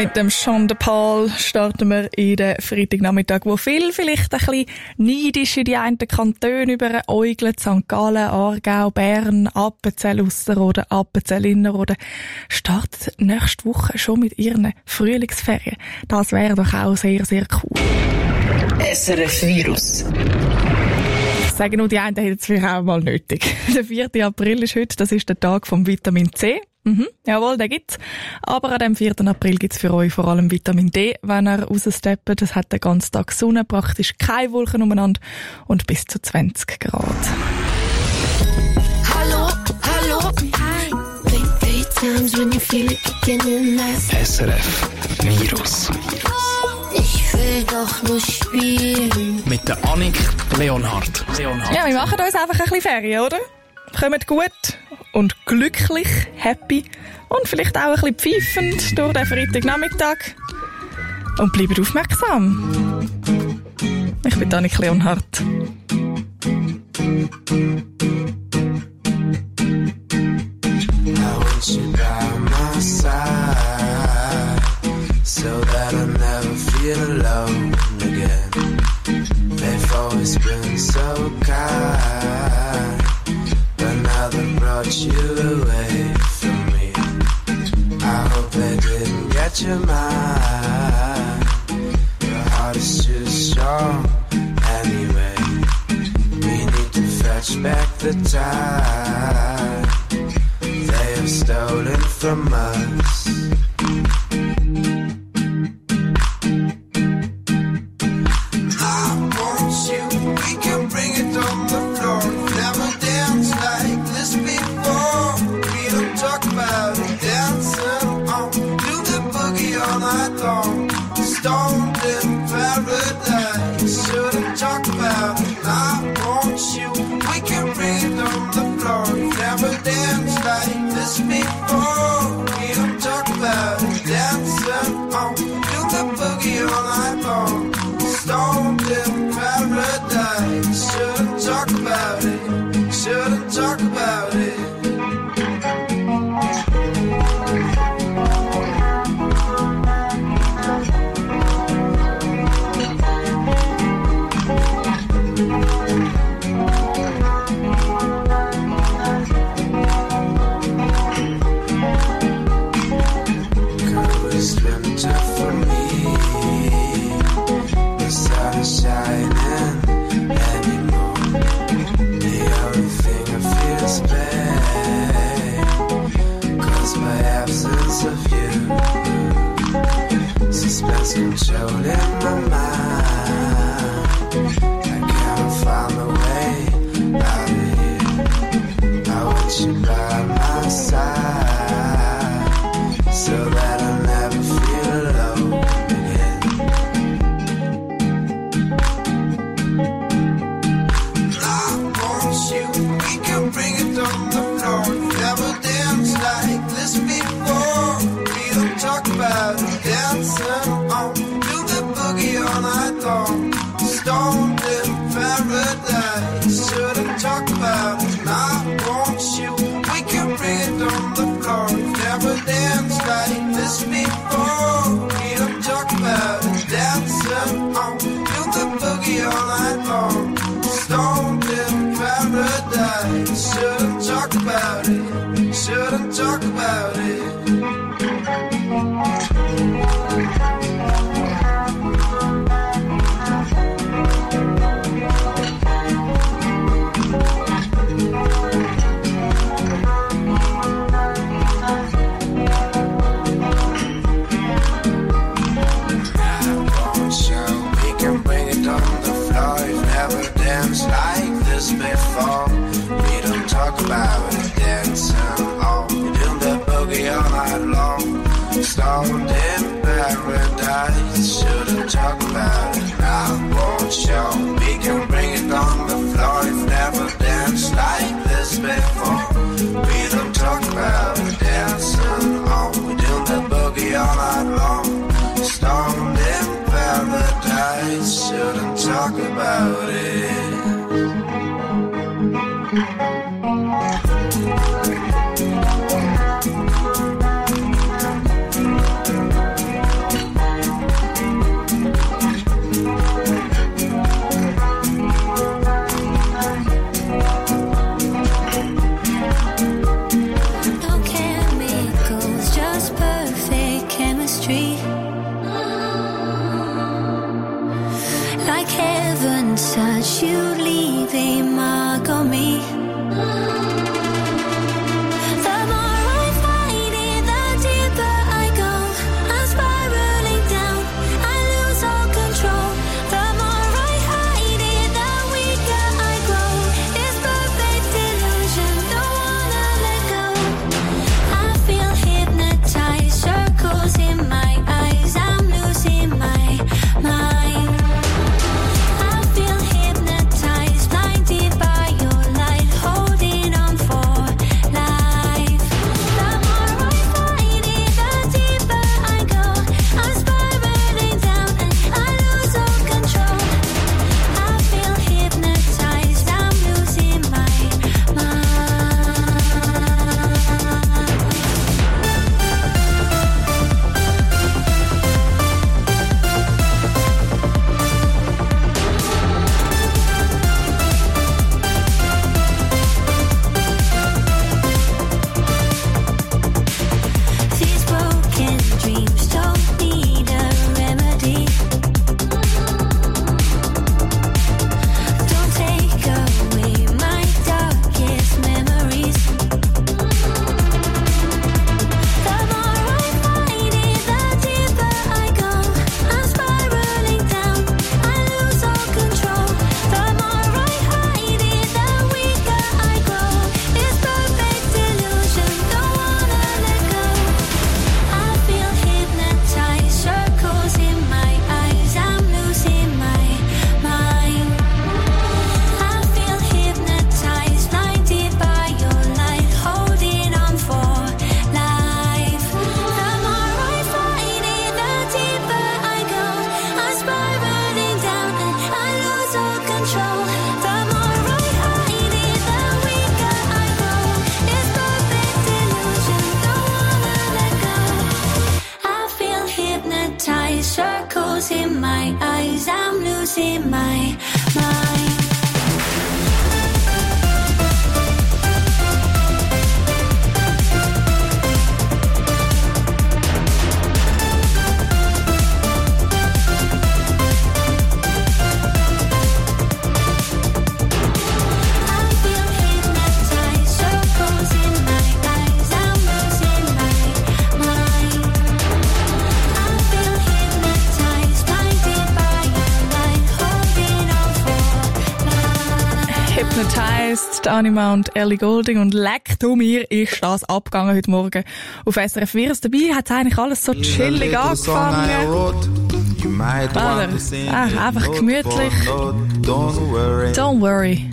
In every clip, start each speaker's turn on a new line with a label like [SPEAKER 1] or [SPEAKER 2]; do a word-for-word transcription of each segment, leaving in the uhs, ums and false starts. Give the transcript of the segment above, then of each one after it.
[SPEAKER 1] Mit dem Sean de Paul starten wir in den Freitagnachmittag, wo viel vielleicht ein bisschen neidisch in die einen Kantone überäugelt. Sankt Gallen, Aargau, Bern, Appenzell Ausserrhoden, Appenzell Innerrhoden startet nächste Woche schon mit ihren Frühlingsferien. Das wäre doch auch sehr, sehr cool.
[SPEAKER 2] S R F Virus.
[SPEAKER 1] Ich sage nur, die einen hätten es vielleicht auch mal nötig. Der vierte April ist heute, das ist der Tag vom Vitamin C. Mhm, jawohl, den gibt's. Aber an dem vierten April gibt's für euch vor allem Vitamin D, wenn ihr raussteppt. Es hat den ganzen Tag Sonne, praktisch keine Wolken umeinander und bis zu zwanzig Grad.
[SPEAKER 3] Hallo, hallo, hi. Big times when you feel it beginning last.
[SPEAKER 4] S R F Virus.
[SPEAKER 3] Ich will doch nur spielen.
[SPEAKER 4] Mit der Annik Leonhardt. Leonhardt.
[SPEAKER 1] Ja, wir machen uns einfach ein bisschen Ferien, oder? Kommt gut und glücklich, happy und vielleicht auch ein bisschen pfeifend durch den Freitagnachmittag. Und bleibt aufmerksam. Ich bin Annik Leonhardt.
[SPEAKER 5] So that I never feel alone again. They've always been so kind, but now they brought you away from me. I hope they didn't get your mind. Your heart is too strong anyway. We need to fetch back the time they have stolen from us. Stoned in paradise, shouldn't talk about it. I want you. We can bring it on the floor. Never danced like this before. We don't talk about it. Dancing on, do the boogie all night long. Stoned in paradise, shouldn't talk about it. Shouldn't talk about it. Controlling my mind, I can't find a way out of here. I want you by my side, so that I never feel alone again. I want you, we can bring it on the floor. Never danced like this before. We don't talk about it, dancing all night long, stoned in paradise. Shouldn't talk about it. I want you. We can bring it on the floor. Never danced like this before. We don't talk about it. Dancing on, do the boogie all night long, stoned in paradise. Shouldn't talk about it. Shouldn't talk about it. Before we don't talk about it, dancing on, we do the boogie all night long, stoned in paradise. Shouldn't talk about it, I won't show. We can bring it on the floor. If never danced like this before, we don't talk about it, dancing on, we do the boogie all night long, stoned in paradise. Shouldn't talk about it.
[SPEAKER 3] such you leave a mark on me. The more I fight it, the deeper I go. I'm spiraling down, I lose all control. The more I hide it, the weaker I grow. It's perfect illusion, don't wanna let go. I feel hypnotized, circles in my eyes, I'm losing my mind. I feel hypnotized, blinded by your light, holding on for life. The more I fight it, the deeper I go. I'm spiraling down and I lose all control. I feel hypnotized, I'm losing my mind. These broken dreams don't need a remedy. Don't take away my darkest memories. The more I fight it, the deeper I go. I'm spiraling down, I lose all control. The more I hide it, the weaker I grow. It's perfect illusion, don't wanna let go. I feel hypnotized, circles in my eyes, I'm losing my mind. I feel hypnotized, blinded by your light, holding on for life. The more I fight it, the deeper I go. I'm spiraling down and I lose all control. The more I hide it, the weaker I grow. It's perfect illusion, don't wanna let go. I feel hypnotized, circles in my eyes, I'm losing my mind. I feel hypnotized, circles in my eyes, I'm losing my mind. I feel hypnotized, blinded by your light, holding on for life.
[SPEAKER 1] Hypnotized, Anima und Ellie Goulding und leck du mir, ist das abgegangen heute Morgen auf S R F vier. Dabei hat es eigentlich alles so chillig angefangen. Aber, ah, einfach gemütlich. Don't worry.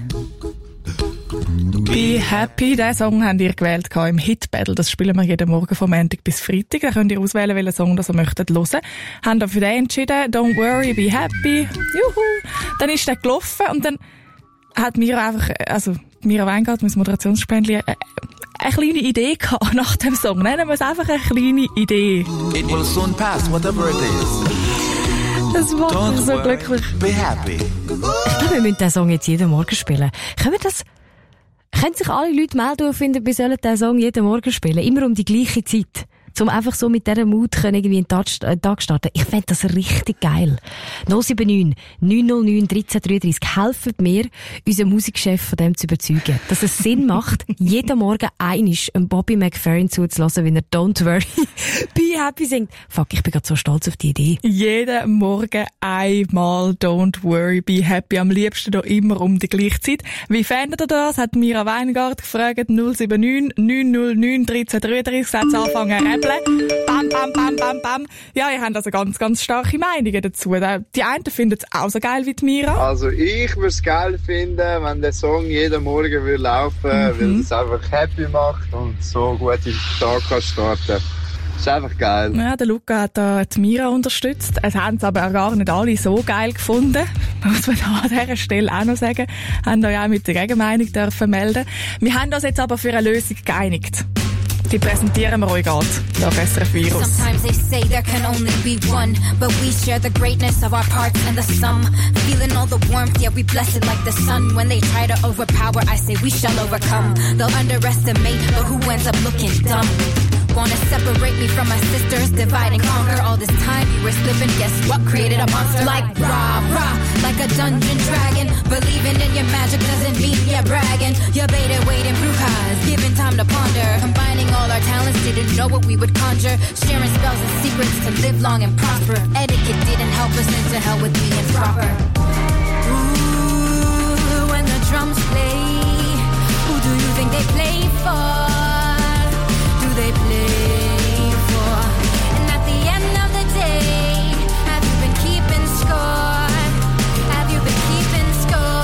[SPEAKER 1] Be happy. Diesen Song habt ihr gewählt im Hit Battle. Das spielen wir jeden Morgen von Montag bis Freitag. Da könnt ihr auswählen, welchen Song ihr möchtet hören. Habt ihr für den entschieden. Don't worry, be happy. Juhu. Dann ist der gelaufen und dann hat Mira einfach, also Mira Weingart, mein Moderationsspendli, äh, eine kleine Idee gehabt nach dem Song. Nennen wir es einfach eine kleine Idee.
[SPEAKER 6] It will soon pass, whatever it is.
[SPEAKER 1] Das macht mich so glücklich.
[SPEAKER 6] Be happy.
[SPEAKER 7] Ich glaube, wir müssen diesen Song jetzt jeden Morgen spielen. Können wir das, können sich alle Leute melden und finden, wir sollen diesen Song jeden Morgen spielen? Immer um die gleiche Zeit. Um einfach so mit dieser Mut können irgendwie einen Tag, äh, Tag starten. Ich fände das richtig geil. null sieben neun neun null neun eins drei drei drei. Helft mir, unseren Musikchef von dem zu überzeugen, dass es Sinn macht, jeden Morgen einisch einen Bobby McFerrin zuzulassen, wenn er Don't Worry, Be Happy singt. Fuck, ich bin gerade so stolz auf die Idee.
[SPEAKER 1] Jeden Morgen einmal Don't Worry, Be Happy. Am liebsten da immer um die gleiche Zeit. Wie fändet ihr das? Hat Mira Weingart gefragt. null sieben neun neun null neun eins drei drei drei. Gesagt, anfangen räbeln. Bam, bam, bam, bam, bam. Ja, ihr habt also ganz, ganz starke Meinungen dazu. Die einen finden es auch so geil wie die Mira.
[SPEAKER 8] Also ich würde es geil finden, wenn der Song jeden Morgen würde laufen würde, mhm. weil es einfach happy macht und so gut in den Tag kann starten. Das ist einfach geil. Ja, der Luca hat da die Mira unterstützt. Es haben es aber auch gar nicht alle so geil gefunden. Muss man da an dieser Stelle auch noch sagen. Haben da ja auch mit der Gegenmeinung dürfen melden. Wir haben uns jetzt aber für eine Lösung geeinigt. Die präsentieren wir euch gerade, da besser Virus.
[SPEAKER 9] Sometimes they say there can only be one, but we share the greatness of our parts and the sum. Feeling all the warmth, yeah, we bless it like the sun. When they try to overpower, I say we shall overcome. They'll underestimate, but who ends up looking dumb? Wanna separate me from my sisters, divide and conquer. All this time you were slipping, guess what? Created a monster like rah rah, like a a dungeon dragon. Believing in your magic doesn't mean you're bragging. You're baited, waiting, brujas, given time to ponder. Combining all our talents, didn't know what we would conjure. Sharing spells and secrets to live long and prosper. Etiquette didn't help us into hell with being proper. Ooh, when the drums play, who do you think they play for? Do they play for? And at the end of the day, have you been keeping score? Have you been keeping score?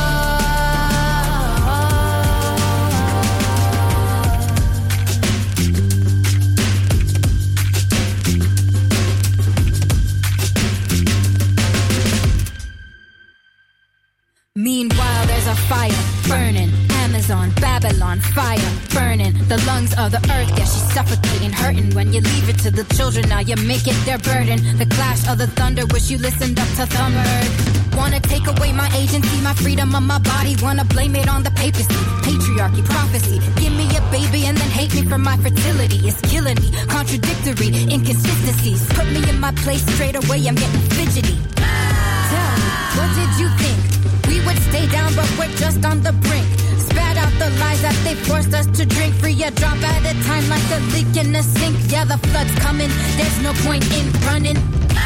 [SPEAKER 9] Meanwhile, there's a fire burning. Amazon, Babylon, fire burning. The lungs of the earth, yeah, she's suffocating, hurting. When you leave it to the children, now you make it their burden. The clash of the thunder, wish you listened up to Thunderbird. Wanna take away my agency, my freedom of my body. Wanna blame it on the papacy, patriarchy, prophecy. Give me a baby and then hate me for my fertility. It's killing me, contradictory, inconsistencies. Put me in my place straight away, I'm getting fidgety. Tell me, what did you think? We would stay down, but we're just on the brink. Spat out the lies that they forced us to drink. Free a drop at a time like a leak in a sink. Yeah, the flood's coming, there's no point in running.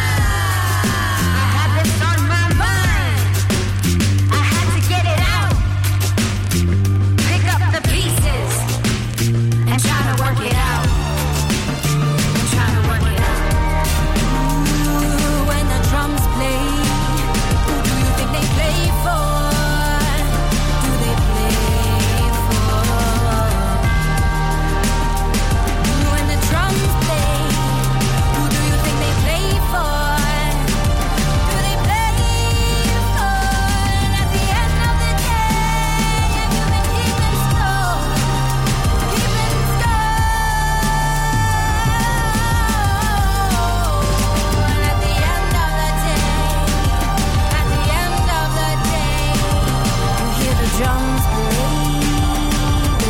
[SPEAKER 9] I had this on my mind, I had to get it out. Pick up the pieces and try to work it out. And try to work it out. Ooh, when the drums play, who do you think they play for? Do they play for? When the drums play, who do you think they play for? Do they play for? And at the end of the day, have you been keeping score? Keeping score? And at the end of the day, at the end of the day, you hear the drums play, the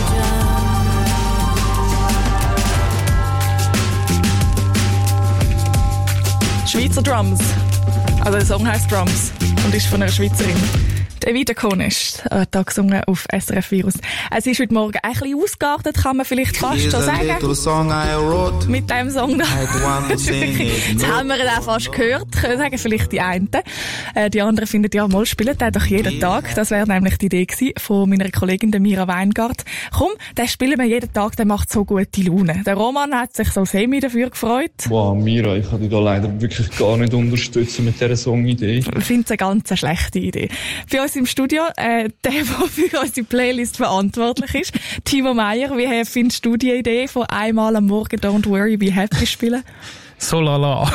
[SPEAKER 9] drums.
[SPEAKER 1] Schweizer Drums. Also der Song heisst Drums und ist von einer Schweizerin. Die Evita Konesch hat da gesungen auf S R F Virus. Es ist heute Morgen ein bisschen ausgeartet, kann man vielleicht fast schon sagen.
[SPEAKER 6] Song I wrote.
[SPEAKER 1] Mit dem Song da. Jetzt haben wir ihn auch fast gehört, können sagen vielleicht die einen. Äh, die anderen finden, ja, mal spielen den doch jeden Tag. Das wäre nämlich die Idee gewesen von meiner Kollegin, der Mira Weingart. Komm, den spielen wir jeden Tag, der macht so gute Laune. Der Roman hat sich so semi dafür gefreut.
[SPEAKER 10] Wow, Mira, ich kann dich da leider wirklich gar nicht unterstützen mit dieser Songidee.
[SPEAKER 1] Ich finde es eine ganz schlechte Idee. Für uns im Studio, äh, der, der für unsere Playlist verantwortlich ist, Timo Meyer. Wie findest du die Idee von einmal am Morgen Don't Worry, Be Happy spielen?
[SPEAKER 11] So lala.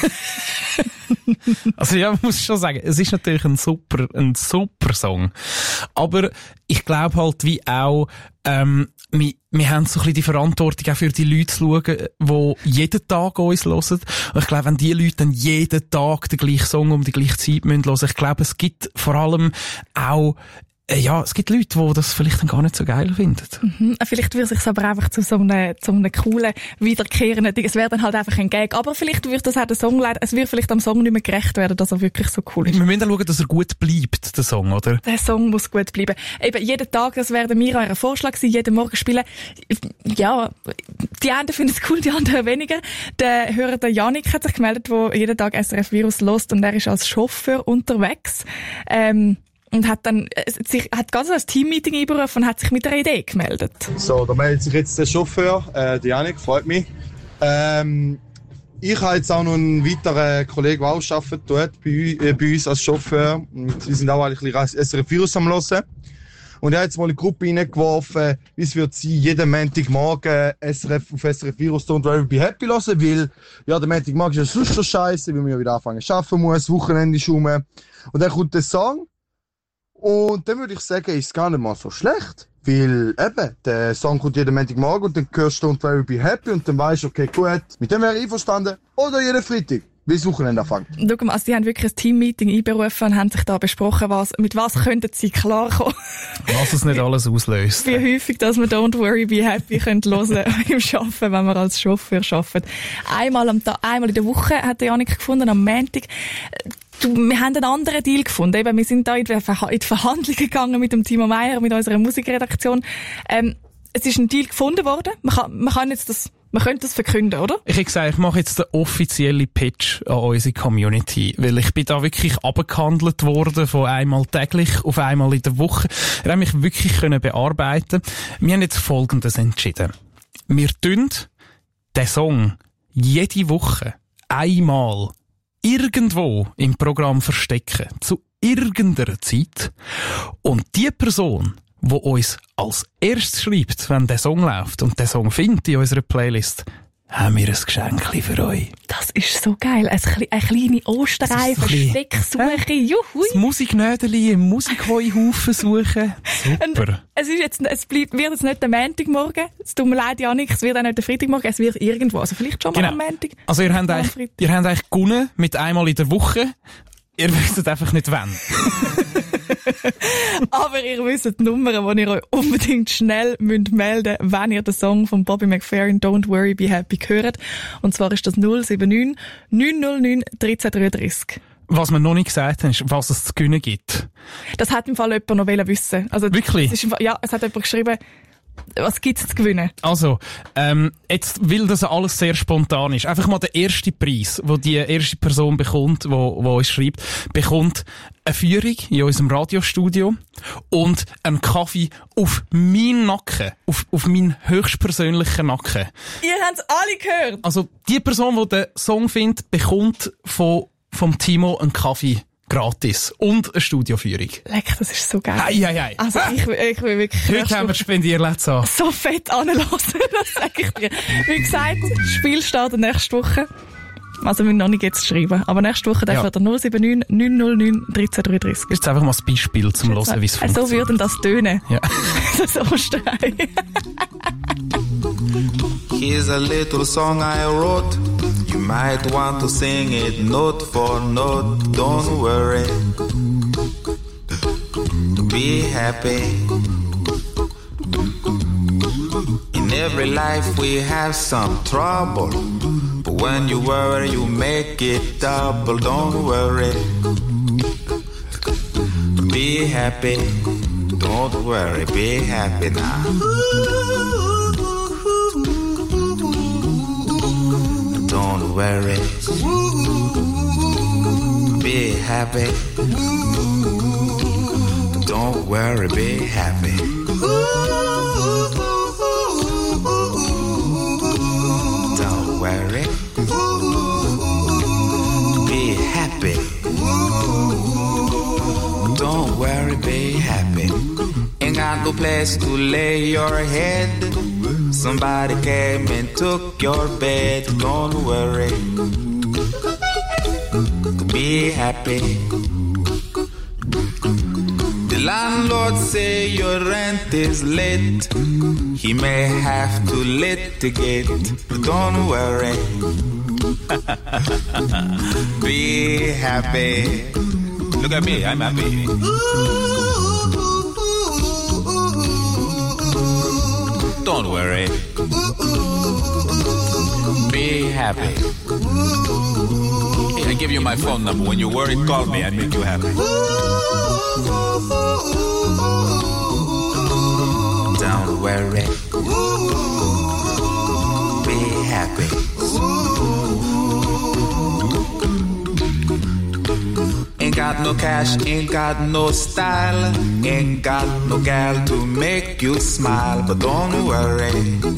[SPEAKER 11] Also ja, ich muss schon sagen, es ist natürlich ein super, ein super Song. Aber ich glaube halt wie auch, ähm, wir, wir haben so ein bisschen die Verantwortung auch für die Leute zu schauen, die jeden Tag uns hören. Und ich glaube, wenn die Leute dann jeden Tag den gleichen Song um die gleiche Zeit hören müssen, ich glaube, es gibt vor allem auch ja, es gibt Leute, die das vielleicht dann gar nicht so geil finden.
[SPEAKER 1] Mhm. Vielleicht wird es sich aber einfach zu so einem, zu einem coolen, wiederkehrenden Ding. Es wäre dann halt einfach ein Gag. Aber vielleicht wird das auch der Song leider, es wird vielleicht am Song nicht mehr gerecht werden, dass er wirklich so cool ist.
[SPEAKER 11] Wir müssen dann schauen, dass er gut bleibt, der Song, oder?
[SPEAKER 1] Der Song muss gut bleiben. Eben, jeden Tag, das wäre mir euer Vorschlag gewesen, jeden Morgen spielen. Ja, die einen finden es cool, die anderen weniger. Der Hörer, der Janik, hat sich gemeldet, der jeden Tag S R F Virus hört und er ist als Chauffeur unterwegs. Ähm, Und hat dann, sich, hat ganz ein Teammeeting einberufen und hat sich mit einer Idee gemeldet.
[SPEAKER 8] So, da meldet sich jetzt der Chauffeur, äh, der Janik, freut mich. Ähm, ich habe jetzt auch noch einen weiteren Kollegen, der auch arbeitet dort bei, äh, bei uns als Chauffeur. Und wir sind auch ein bisschen S R F Virus am Hören. Und er hat jetzt mal eine Gruppe reingeworfen, wie es wird sein, jeden Montagmorgen S R F auf S R F Virus Don't Worry Be Happy hören, weil, ja, der Montagmorgen ist ja sonst schon scheisse, weil man ja wieder anfangen zu arbeiten muss, Wochenende ist rum. Und dann kommt der Song. Und dann würde ich sagen, ist es gar nicht mal so schlecht. Weil eben, der Song kommt jeden Montagmorgen und dann hörst du Don't Worry Be Happy und dann weisst du, okay, gut, mit dem wäre ich einverstanden. Oder jeden Freitag, bis das Wochenende anfängt.
[SPEAKER 1] Schau mal, also die haben wirklich ein Teammeeting einberufen und haben sich da besprochen, was, mit was könnten sie klarkommen.
[SPEAKER 11] Was es nicht alles auslöst.
[SPEAKER 1] Wie häufig, dass wir Don't Worry Be Happy hören können im Arbeiten, wenn wir als Chauffeur arbeiten. Einmal am Tag, einmal in der Woche hat der Janik gefunden, am Montag. du, wir haben einen anderen Deal gefunden. Eben, wir sind da in die, Ver- in die Verhandlungen gegangen mit dem Timo Meyer, mit unserer Musikredaktion. Ähm, es ist ein Deal gefunden worden. Man kann, man kann jetzt das, man könnte das verkünden, oder?
[SPEAKER 11] Ich habe gesagt, ich mache jetzt den offiziellen Pitch an unsere Community, weil ich bin da wirklich abgehandelt worden von einmal täglich auf einmal in der Woche. Wir haben mich wirklich können bearbeiten. Wir haben jetzt Folgendes entschieden. Wir tun den Song jede Woche einmal irgendwo im Programm verstecken, zu irgendeiner Zeit. Und die Person, die uns als erstes schreibt, wenn der Song läuft und der Song findet in unserer Playlist, haben wir ein Geschenk für euch.
[SPEAKER 1] Das ist so geil. Ein, kle- eine kleine Osterei, Verstecksuche. Juhui.
[SPEAKER 11] Das Musiknödeli im Musikheuhaufen suchen. Super.
[SPEAKER 1] Und es ist jetzt, es bleibt, wird jetzt nicht der Montagmorgen. Es tut mir leid, Janik, es wird auch nicht der Freitagmorgen. Es wird irgendwo. Also vielleicht schon mal
[SPEAKER 11] Genau.
[SPEAKER 1] am Montag.
[SPEAKER 11] Also ihr habt eigentlich, ihr habt eigentlich gewonnen mit einmal in der Woche. Ihr wisst einfach nicht wann.
[SPEAKER 1] Aber ihr wisst die Nummern, die ihr euch unbedingt schnell müsst melden müsst, wenn ihr den Song von Bobby McFerrin «Don't Worry, Be Happy» hört. Und zwar ist das null sieben neun neun null neun eins drei drei drei.
[SPEAKER 11] Was wir noch nicht gesagt haben, ist, was es zu gewinnen gibt.
[SPEAKER 1] Das hat im Fall jemand noch wissen wollen. Also,
[SPEAKER 11] Wirklich?
[SPEAKER 1] Es ist im Fall, ja, es hat jemand geschrieben, was gibt's zu gewinnen?
[SPEAKER 11] Also, ähm, jetzt, weil das alles sehr spontan ist, einfach mal der erste Preis, wo die erste Person bekommt, wo, wo uns schreibt, bekommt eine Führung in unserem Radiostudio und einen Kaffee auf meinen Nacken, auf, auf meinen höchstpersönlichen Nacken.
[SPEAKER 1] Ihr habt's alle gehört!
[SPEAKER 11] Also, die Person, die den Song findet, bekommt von, vom Timo einen Kaffee gratis und eine Studioführung.
[SPEAKER 1] Leck, das ist so geil.
[SPEAKER 11] Ei, ei, ei.
[SPEAKER 1] Also ich, ich will wirklich...
[SPEAKER 11] Heute haben wir Spendierlätze an.
[SPEAKER 1] So fett anlassen, das sage ich dir. Wie gesagt, das Spiel startet nächste Woche. Also wir müssen noch nicht jetzt schreiben. Aber nächste Woche darf
[SPEAKER 11] Ja.
[SPEAKER 1] er der null sieben neun neun null neun eins drei drei drei.
[SPEAKER 11] Jetzt einfach mal das Beispiel zum Hören, wie es funktioniert.
[SPEAKER 1] So würde das tönen.
[SPEAKER 11] Ja.
[SPEAKER 1] Das Osterei.
[SPEAKER 5] Here's a little song I wrote. You might want to sing it note for note. Don't worry. Be happy. In every life we have some trouble. But when you worry, you make it double. Don't worry. Be happy. Don't worry. Be happy now. Don't worry. Be happy. Don't worry, be happy. Don't worry. Be happy. Don't worry, be happy. Ain't got no place to lay your head. Somebody came and took your bed. Don't worry. Be happy. The landlord say your rent is late. He may have to litigate. But don't worry. Be happy. Look at me, I'm happy. Don't worry. Be happy. I give you my phone number. When you worry, call me. I make you happy. Don't worry. Be happy. Ain't got no cash, ain't got no style, ain't got no gal to make you smile, but don't worry.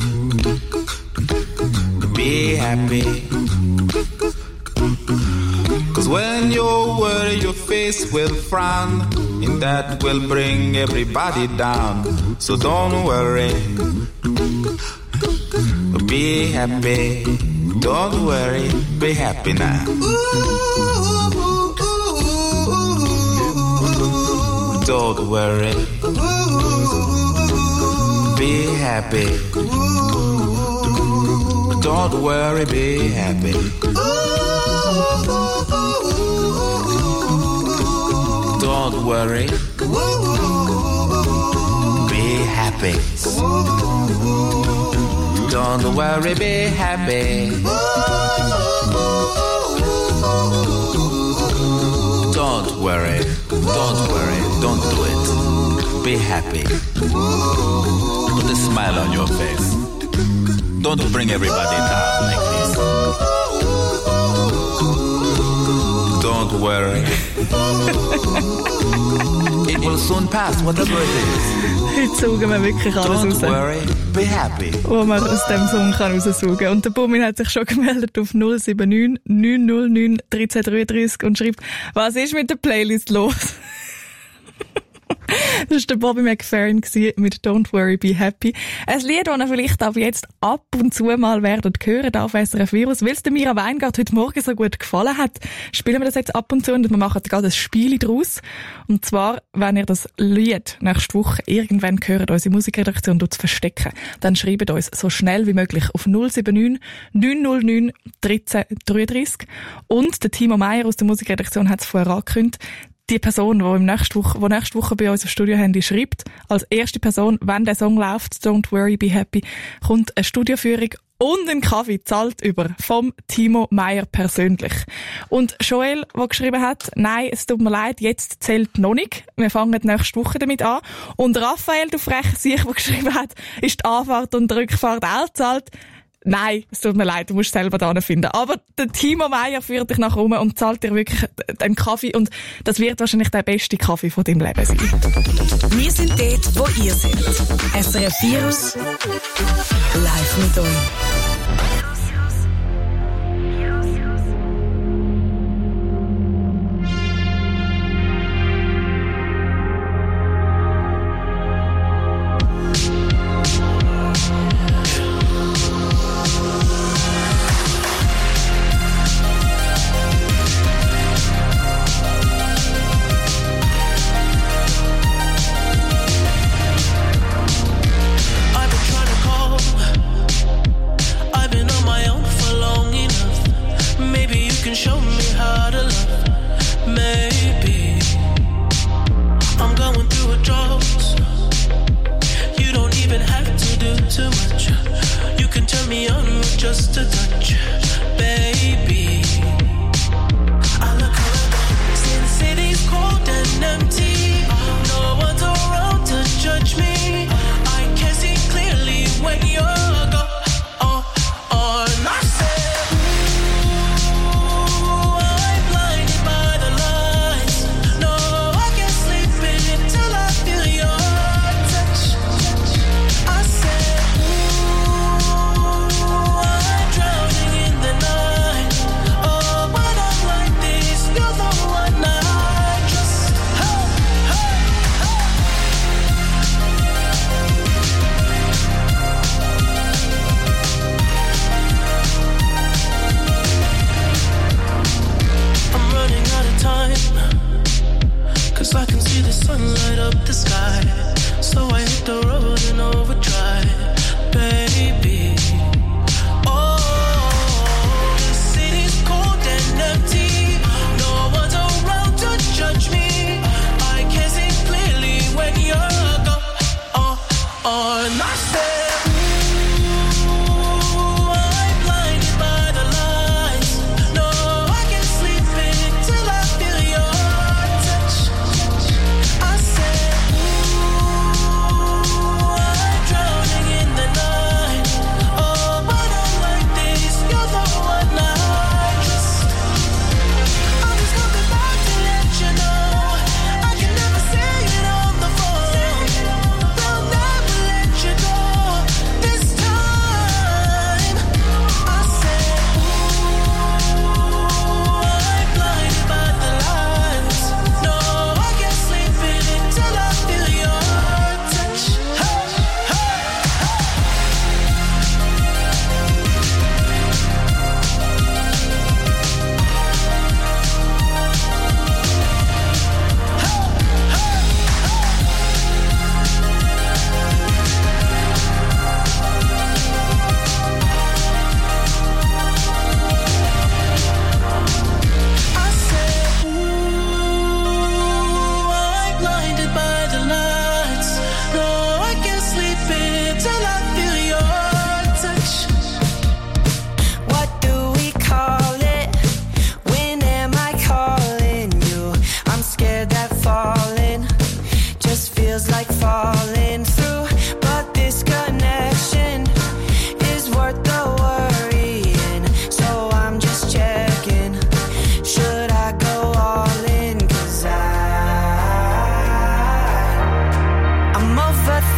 [SPEAKER 5] Be happy. Cause when you worry, your face will frown, and that will bring everybody down. So don't worry. Be happy. Don't worry. Be happy now. Don't worry. Be happy. Don't worry, be happy. Don't worry. Be happy. Don't worry, be happy.
[SPEAKER 6] Don't worry, don't worry, don't do it. Be happy. Put a smile on your face. Don't bring everybody down like this. Don't worry. It will soon pass, whatever it is.
[SPEAKER 1] Heute saugen wir wirklich alles
[SPEAKER 6] Don't
[SPEAKER 1] raus.
[SPEAKER 6] worry, be happy.
[SPEAKER 1] Wo man aus dem Song kann raussaugen. Und der Bumin hat sich schon gemeldet auf null sieben neun neun null neun eins drei drei drei und schreibt, was ist mit der Playlist los? Das war der Bobby McFerrin mit Don't Worry, Be Happy. Ein Lied, das ihr vielleicht aber jetzt ab und zu mal werdet hören auf S R F Virus, weil es der Mira Weingart heute Morgen so gut gefallen hat, spielen wir das jetzt ab und zu und wir machen gerade ein Spiel draus. Und zwar, wenn ihr das Lied nächste Woche irgendwann hört, unsere Musikredaktion zu verstecken, dann schreibt uns so schnell wie möglich auf null sieben neun neun null neun eins drei drei drei. Und der Timo Meyer aus der Musikredaktion hat es vorher angekündigt, die Person, die im nächste Woche, die nächste Woche bei uns im Studio-Handy schreibt, als erste Person, wenn der Song läuft, Don't Worry, Be Happy, kommt eine Studioführung und ein Kaffee zahlt über vom Timo Meyer persönlich. Und Joel, der geschrieben hat, nein, es tut mir leid, jetzt zählt noch nicht. Wir fangen nächste Woche damit an. Und Raphael, du freche Sieg, der geschrieben hat, ist die Anfahrt und die Rückfahrt auch zahlt. Nein, es tut mir leid, du musst selber da finden. Aber der Timo Meyer führt dich nachher rum und zahlt dir wirklich einen Kaffee und das wird wahrscheinlich der beste Kaffee von deinem Leben sein.
[SPEAKER 2] Wir sind dort, wo ihr seid. S R F Virus live mit euch.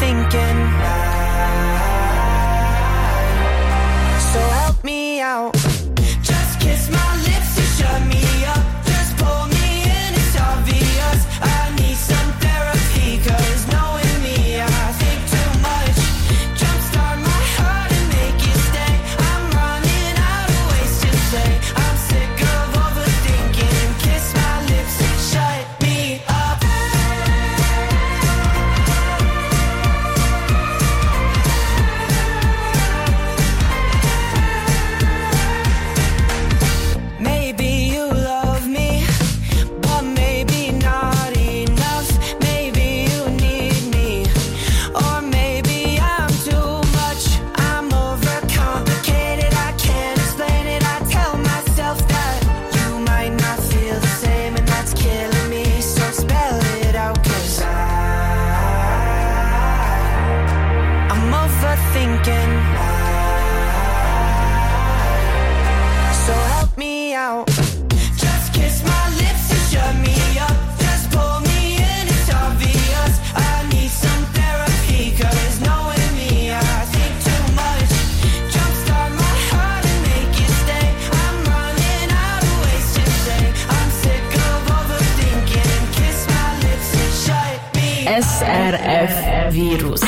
[SPEAKER 5] overthinking. So help me out. Just kiss my lips to shut me up. Just pull me in, it's obvious. I need some therapy, cause knowing me, I think too much. Jumpstart my heart and make it stay. I'm running out of ways to say. I'm sick of overthinking. Kiss my lips and shut me up. Maybe you love me, but maybe not enough. Maybe you need me, or maybe I'm too much. I'm overcomplicated, I can't explain it. I tell myself that you might not feel the same, and that's killing me. So spell it out, cause I, I'm overthinking. So help me out. Just kiss my lips and shut me up. Just pull me in, it's obvious. I need some therapy, cause knowing me, I think too much. Jumpstart my heart and make it stay. I'm running out of ways to say. I'm sick of overthinking. Kiss my lips and shut me up.
[SPEAKER 2] S R F Virus.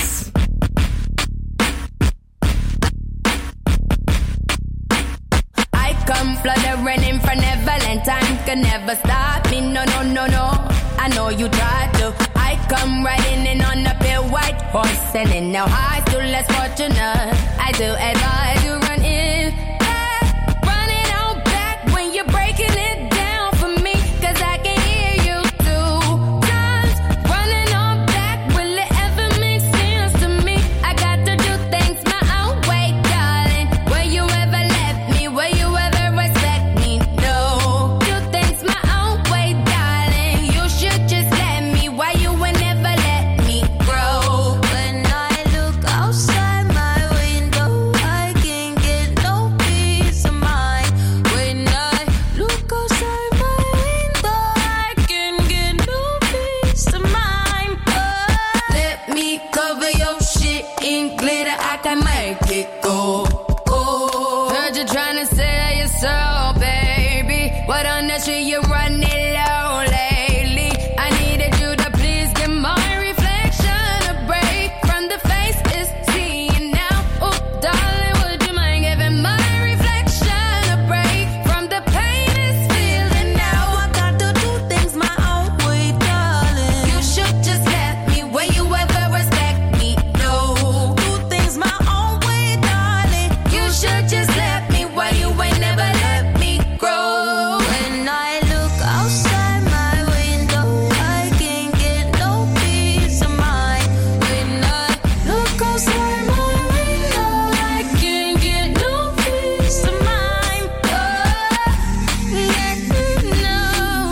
[SPEAKER 12] I come fluttering in for Neverland. Time can never stop me. No, no, no, no. I know you tried to. I come riding in on a pale white horse, and in now I still less fortunate. I do advise you run in. Yeah, running out back when you're breaking it down for me, cause I can hear you two times. Running on back, will it ever make sense to me? I got to do things my own way, darling. Will you ever let me? Will you ever respect me? No. Do things my own way, darling. You should just let me. Why you would never let me grow?
[SPEAKER 5] When I look outside my window, I can get no peace of mind. When I look outside my window, I can get no peace of mind. Oh.
[SPEAKER 12] Let me cover your shit in glitter. I can make it go. Oh. Heard you trying to sell your soul, baby. What on that shit you running low lately? I needed you to please give my reflection a break from the face it's seeing now. Oh, darling, would you mind giving my reflection a break from the pain it's feeling now?
[SPEAKER 5] I got to do things my own way, darling.
[SPEAKER 12] You should just let me. Will you ever respect me? No.
[SPEAKER 5] Do things my own way, darling.
[SPEAKER 12] You should just let me. Why you ain't never let me grow?
[SPEAKER 5] When I look outside my window, I can get no peace of mind. When I look outside my window, I can get no peace of mind. Oh, yeah, no.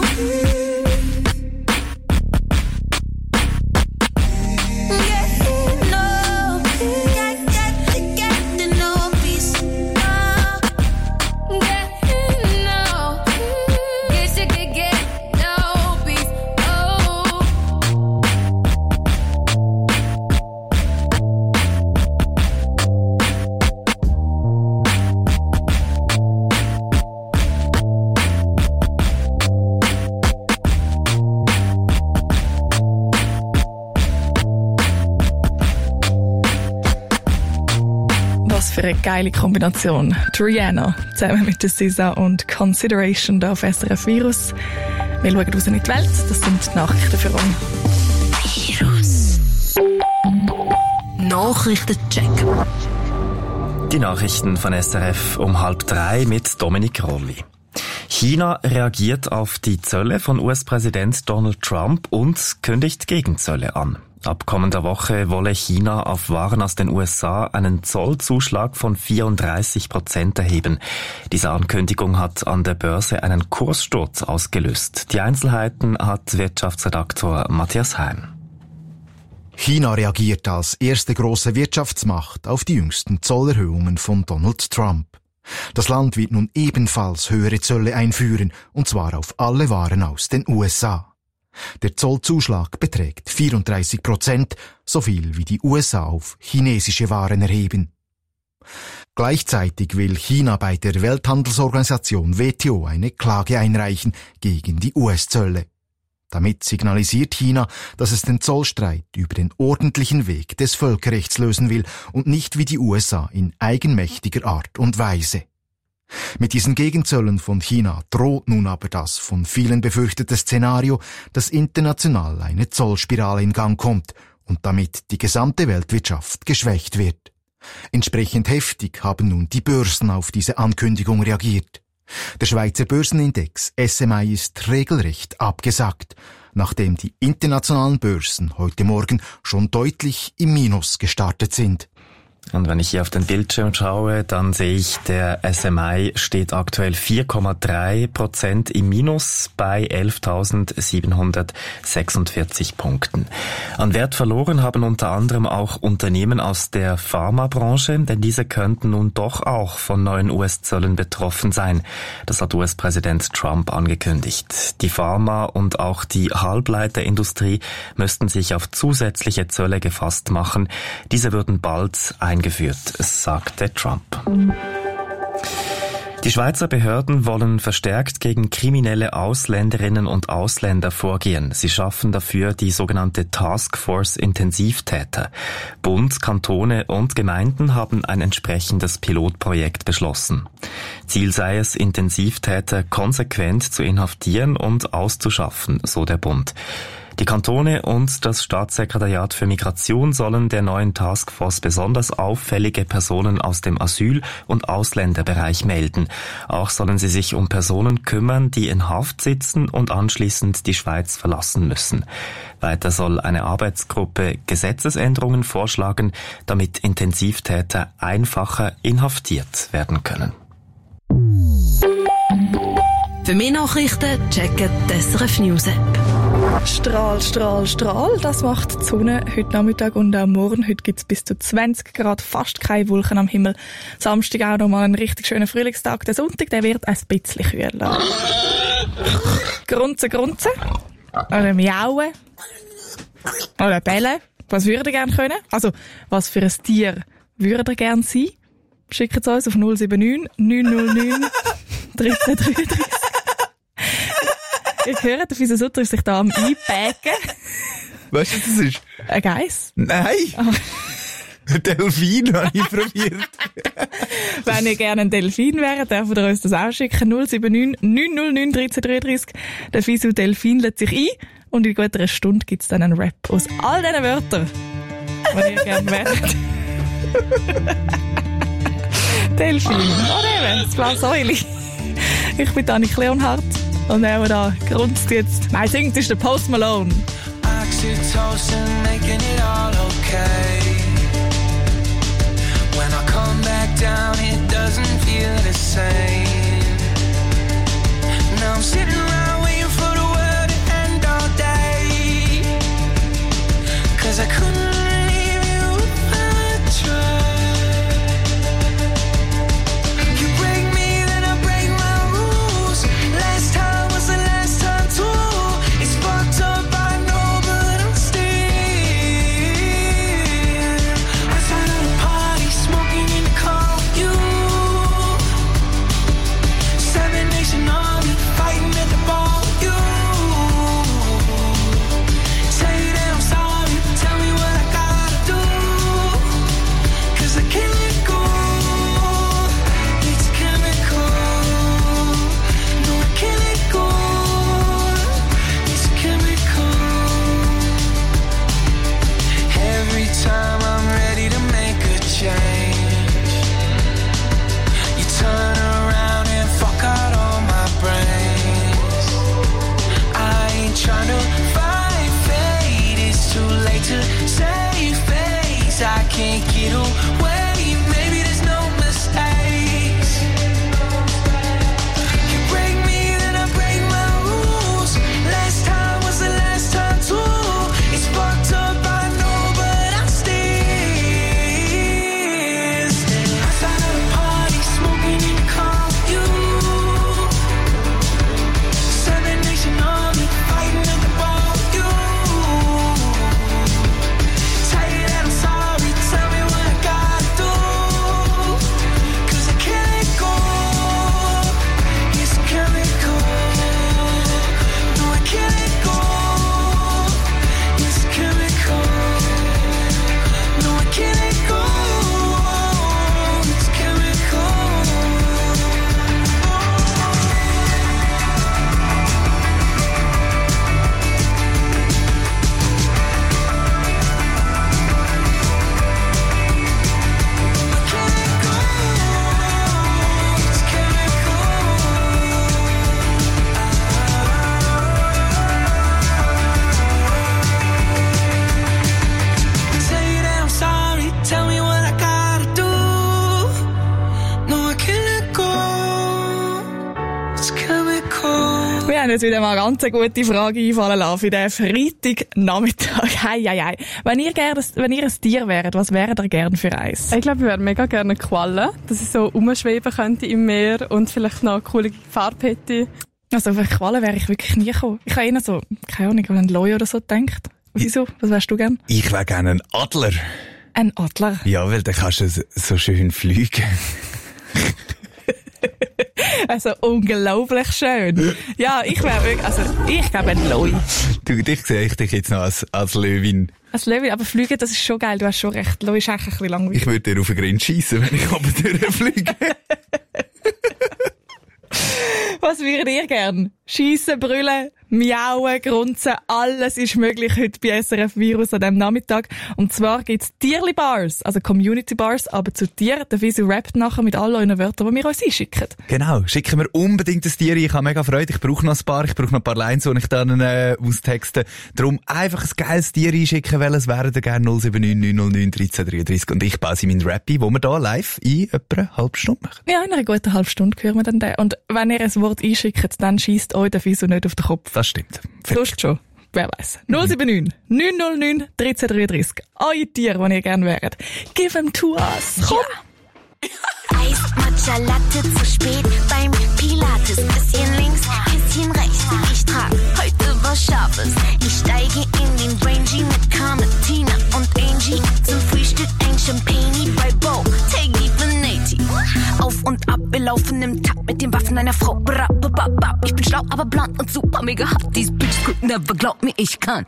[SPEAKER 5] Yeah, no. I got to get to no peace. Oh.
[SPEAKER 12] Yeah, no. Guess you could get no peace. Oh.
[SPEAKER 1] Was für eine geile Kombination. Rihanna zusammen mit der S Z A und Consideration da auf S R F Virus. Wir schauen raus in die Welt. Das sind die Nachrichten für euch.
[SPEAKER 2] Virus. Nachrichtencheck.
[SPEAKER 13] Die Nachrichten von S R F um halb drei mit Dominik Rolli. China reagiert auf die Zölle von U S-Präsident Donald Trump und kündigt Gegenzölle an. Ab kommender Woche wolle China auf Waren aus den U S A einen Zollzuschlag von vierunddreißig Prozent erheben. Diese Ankündigung hat an der Börse einen Kurssturz ausgelöst. Die Einzelheiten hat Wirtschaftsredaktor Matthias Heim.
[SPEAKER 14] China reagiert als erste große Wirtschaftsmacht auf die jüngsten Zollerhöhungen von Donald Trump. Das Land wird nun ebenfalls höhere Zölle einführen, und zwar auf alle Waren aus den U S A. Der Zollzuschlag beträgt vierunddreißig Prozent, so viel wie die U S A auf chinesische Waren erheben. Gleichzeitig will China bei der Welthandelsorganisation W T O eine Klage einreichen gegen die U S-Zölle. Damit signalisiert China, dass es den Zollstreit über den ordentlichen Weg des Völkerrechts lösen will und nicht wie die U S A in eigenmächtiger Art und Weise. Mit diesen Gegenzöllen von China droht nun aber das von vielen befürchtete Szenario, dass international eine Zollspirale in Gang kommt und damit die gesamte Weltwirtschaft geschwächt wird. Entsprechend heftig haben nun die Börsen auf diese Ankündigung reagiert. Der Schweizer Börsenindex S M I ist regelrecht abgesackt, nachdem die internationalen Börsen heute Morgen schon deutlich im Minus gestartet sind.
[SPEAKER 13] Und wenn ich hier auf den Bildschirm schaue, dann sehe ich, der S M I steht aktuell vier Komma drei Prozent im Minus bei elftausendsiebenhundertsechsundvierzig Punkten. An Wert verloren haben unter anderem auch Unternehmen aus der Pharmabranche, denn diese könnten nun doch auch von neuen U S-Zöllen betroffen sein. Das hat U S-Präsident Trump angekündigt. Die Pharma- und auch die Halbleiterindustrie müssten sich auf zusätzliche Zölle gefasst machen. Diese würden bald ein eingeführt, sagte Trump. Die Schweizer Behörden wollen verstärkt gegen kriminelle Ausländerinnen und Ausländer vorgehen. Sie schaffen dafür die sogenannte Taskforce Intensivtäter. Bund, Kantone und Gemeinden haben ein entsprechendes Pilotprojekt beschlossen. Ziel sei es, Intensivtäter konsequent zu inhaftieren und auszuschaffen, so der Bund. Die Kantone und das Staatssekretariat für Migration sollen der neuen Taskforce besonders auffällige Personen aus dem Asyl- und Ausländerbereich melden. Auch sollen sie sich um Personen kümmern, die in Haft sitzen und anschließend die Schweiz verlassen müssen. Weiter soll eine Arbeitsgruppe Gesetzesänderungen vorschlagen, damit Intensivtäter einfacher inhaftiert werden können.
[SPEAKER 2] Für mehr Nachrichten checken die S R F News App.
[SPEAKER 1] Strahl, Strahl, Strahl, das macht die Sonne heute Nachmittag und auch morgen. Heute gibt es bis zu zwanzig Grad, fast keine Wolken am Himmel. Samstag auch nochmal ein richtig schöner Frühlingstag. Der Sonntag, der wird ein bisschen kühler. Grunzen, grunzen. Oder miauen. Oder bellen. Was würdet ihr gerne können? Also, was für ein Tier würdet ihr gerne sein? Schickt es uns auf null sieben neun neun null neun drei drei drei drei. Ihr hört, der Fisa Sutter ist sich da am Einpacken.
[SPEAKER 15] Weißt du, was das ist?
[SPEAKER 1] Ein Geiss?
[SPEAKER 15] Nein!
[SPEAKER 1] Oh.
[SPEAKER 15] Ein Delfin habe ich probiert.
[SPEAKER 1] Wenn ihr gerne ein Delfin wäret, dürft ihr uns das auch schicken. null sieben neun neun null neun drei drei drei. Der Fisa Delfin lädt sich ein und in gut einer Stunde gibt es dann einen Rap aus all diesen Wörtern, die ihr gerne wäret. Delfin. Oder eben, das blaue Säule. Ich bin Annik Leonhardt. Und er da grunzt jetzt. Nein, singt ist der Post Malone.
[SPEAKER 5] Oxytocin making it all okay. When I come back down, it doesn't feel the same. Now I'm sitting around waiting for the world to end all day. Cause I couldn't leave you if I tried. Fighting at the bar.
[SPEAKER 1] haben uns wieder mal eine ganz gute Frage einfallen lassen für den Freitagnachmittag. Hei, hei, hei. Wenn ihr gerne, wenn ihr ein Tier wäret, was wäret ihr gerne für eins?
[SPEAKER 16] Ich glaube, ich wäre mega gerne eine Qualle, dass ich so rumschweben könnte im Meer und vielleicht noch eine coole Farbe hätte.
[SPEAKER 1] Also auf eine Qualle wäre ich wirklich nie gekommen. Ich habe eher so, keine Ahnung, an einen Loi oder so gedacht. Wieso? Was wärst du gern?
[SPEAKER 15] Ich wäre gerne ein Adler.
[SPEAKER 1] Ein Adler?
[SPEAKER 15] Ja, weil dann kannst du so schön fliegen.
[SPEAKER 1] Also unglaublich schön. Ja, ich wäre wirklich, also ich glaube ein Loi.
[SPEAKER 15] Du, dich sehe ich dich jetzt noch als, als Löwin.
[SPEAKER 1] Als Löwin, aber fliegen, das ist schon geil, du hast schon recht. Loi ist eigentlich ein bisschen langweilig.
[SPEAKER 15] Ich würde dir auf den Grind schiessen, wenn ich oben durchfliege.
[SPEAKER 1] Was würdet ihr gern? Schiessen, brüllen, miauen, grunzen, alles ist möglich heute bei S R F Virus an diesem Nachmittag. Und zwar gibt's Tierli-Bars, also Community-Bars, aber zu Tieren. Der Visu rappt nachher mit all euren Wörtern, die wir uns einschicken.
[SPEAKER 15] Genau, schicken wir unbedingt ein Tier. Ich habe mega Freude, ich brauche noch ein paar, ich brauche noch ein paar Lines, die ich dann äh, austexte. Darum einfach ein geiles Tier einschicken, weil es wären gerne null sieben neun neun null neun dreizehn dreiunddreißig und ich baue sie meinen Rap ein, wo wir hier live in etwa eine halbe Stunde machen.
[SPEAKER 1] Ja, in einer guten halben Stunde hören wir dann den. Und wenn ihr ein Wort einschickt, dann schießt euch der Visu nicht auf den Kopf.
[SPEAKER 15] Das stimmt.
[SPEAKER 1] Lust schon. Wer weiß. null sieben neun neun null neun dreizehn dreiunddreißig. Eure Tiere, die ihr gerne wäret. Give them to us. Komm.
[SPEAKER 3] Ja. Eis, Matcha, Latte zu spät beim Pilates. Bisschen links, bisschen rechts. Ich trag heute was Scharfes. Ich steige in den Rangy mit Carmen, Tina und Angie. Zum Frühstück ein Champagne bei Bo, Teggy, Venati. Auf und ab, wir laufen im Takt mit den Waffen einer Frau. Bra, ba, ba, ba. Ich bin schlau, aber blond und super mega hot. These bitches could never, glaub mir, ich kann.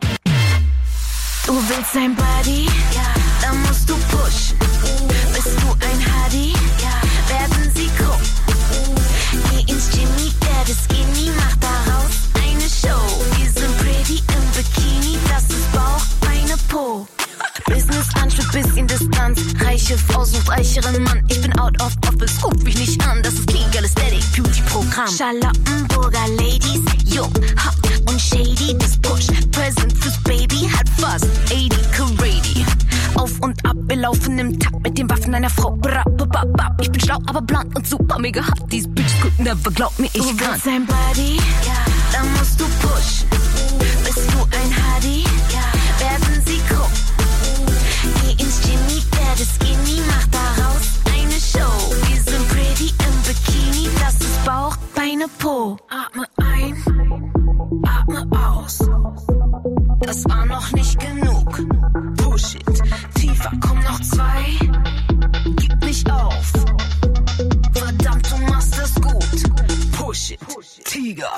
[SPEAKER 3] Du willst ein Buddy? Ja. Dann musst du pushen. Bist du ein Huddy? Ja. Werden sie gucken. Geh ins Jimmy, der das Skinny macht daraus eine Show. Wir sind pretty im Bikini, das ist Bauch, Beine, Po. Business Lunch mit bisschen Distanz. Reiche Frau sucht reicheren Mann. Ich bin out of office, ruf mich nicht an. Das ist Clean Girl Aesthetic Beauty Programm. Charlottenburger Ladies, jung, hot und shady. Das Push, Present fürs Baby hat fast achtzig Karady. Auf und ab, wir laufen im Takt mit den Waffen einer Frau. Bra, ba, ba, ba. Ich bin schlau, aber blond und super mega hot. These bitches could never, glaub mir, ich du kann. Du willst ein Buddy? Ja. Dann musst du pushen. Bist du ein Huddy? Ja. Werden sie gucken. Geh ins Jimmy, der das Skinny macht daraus eine Show. Wir sind pretty im Bikini, das ist Bauch, Beine, Po. Atme ein, atme aus. Das war noch nicht genug. Push it, tiefer, komm noch zwei. Gib nicht auf. Verdammt, du machst das gut. Push it, Tiger.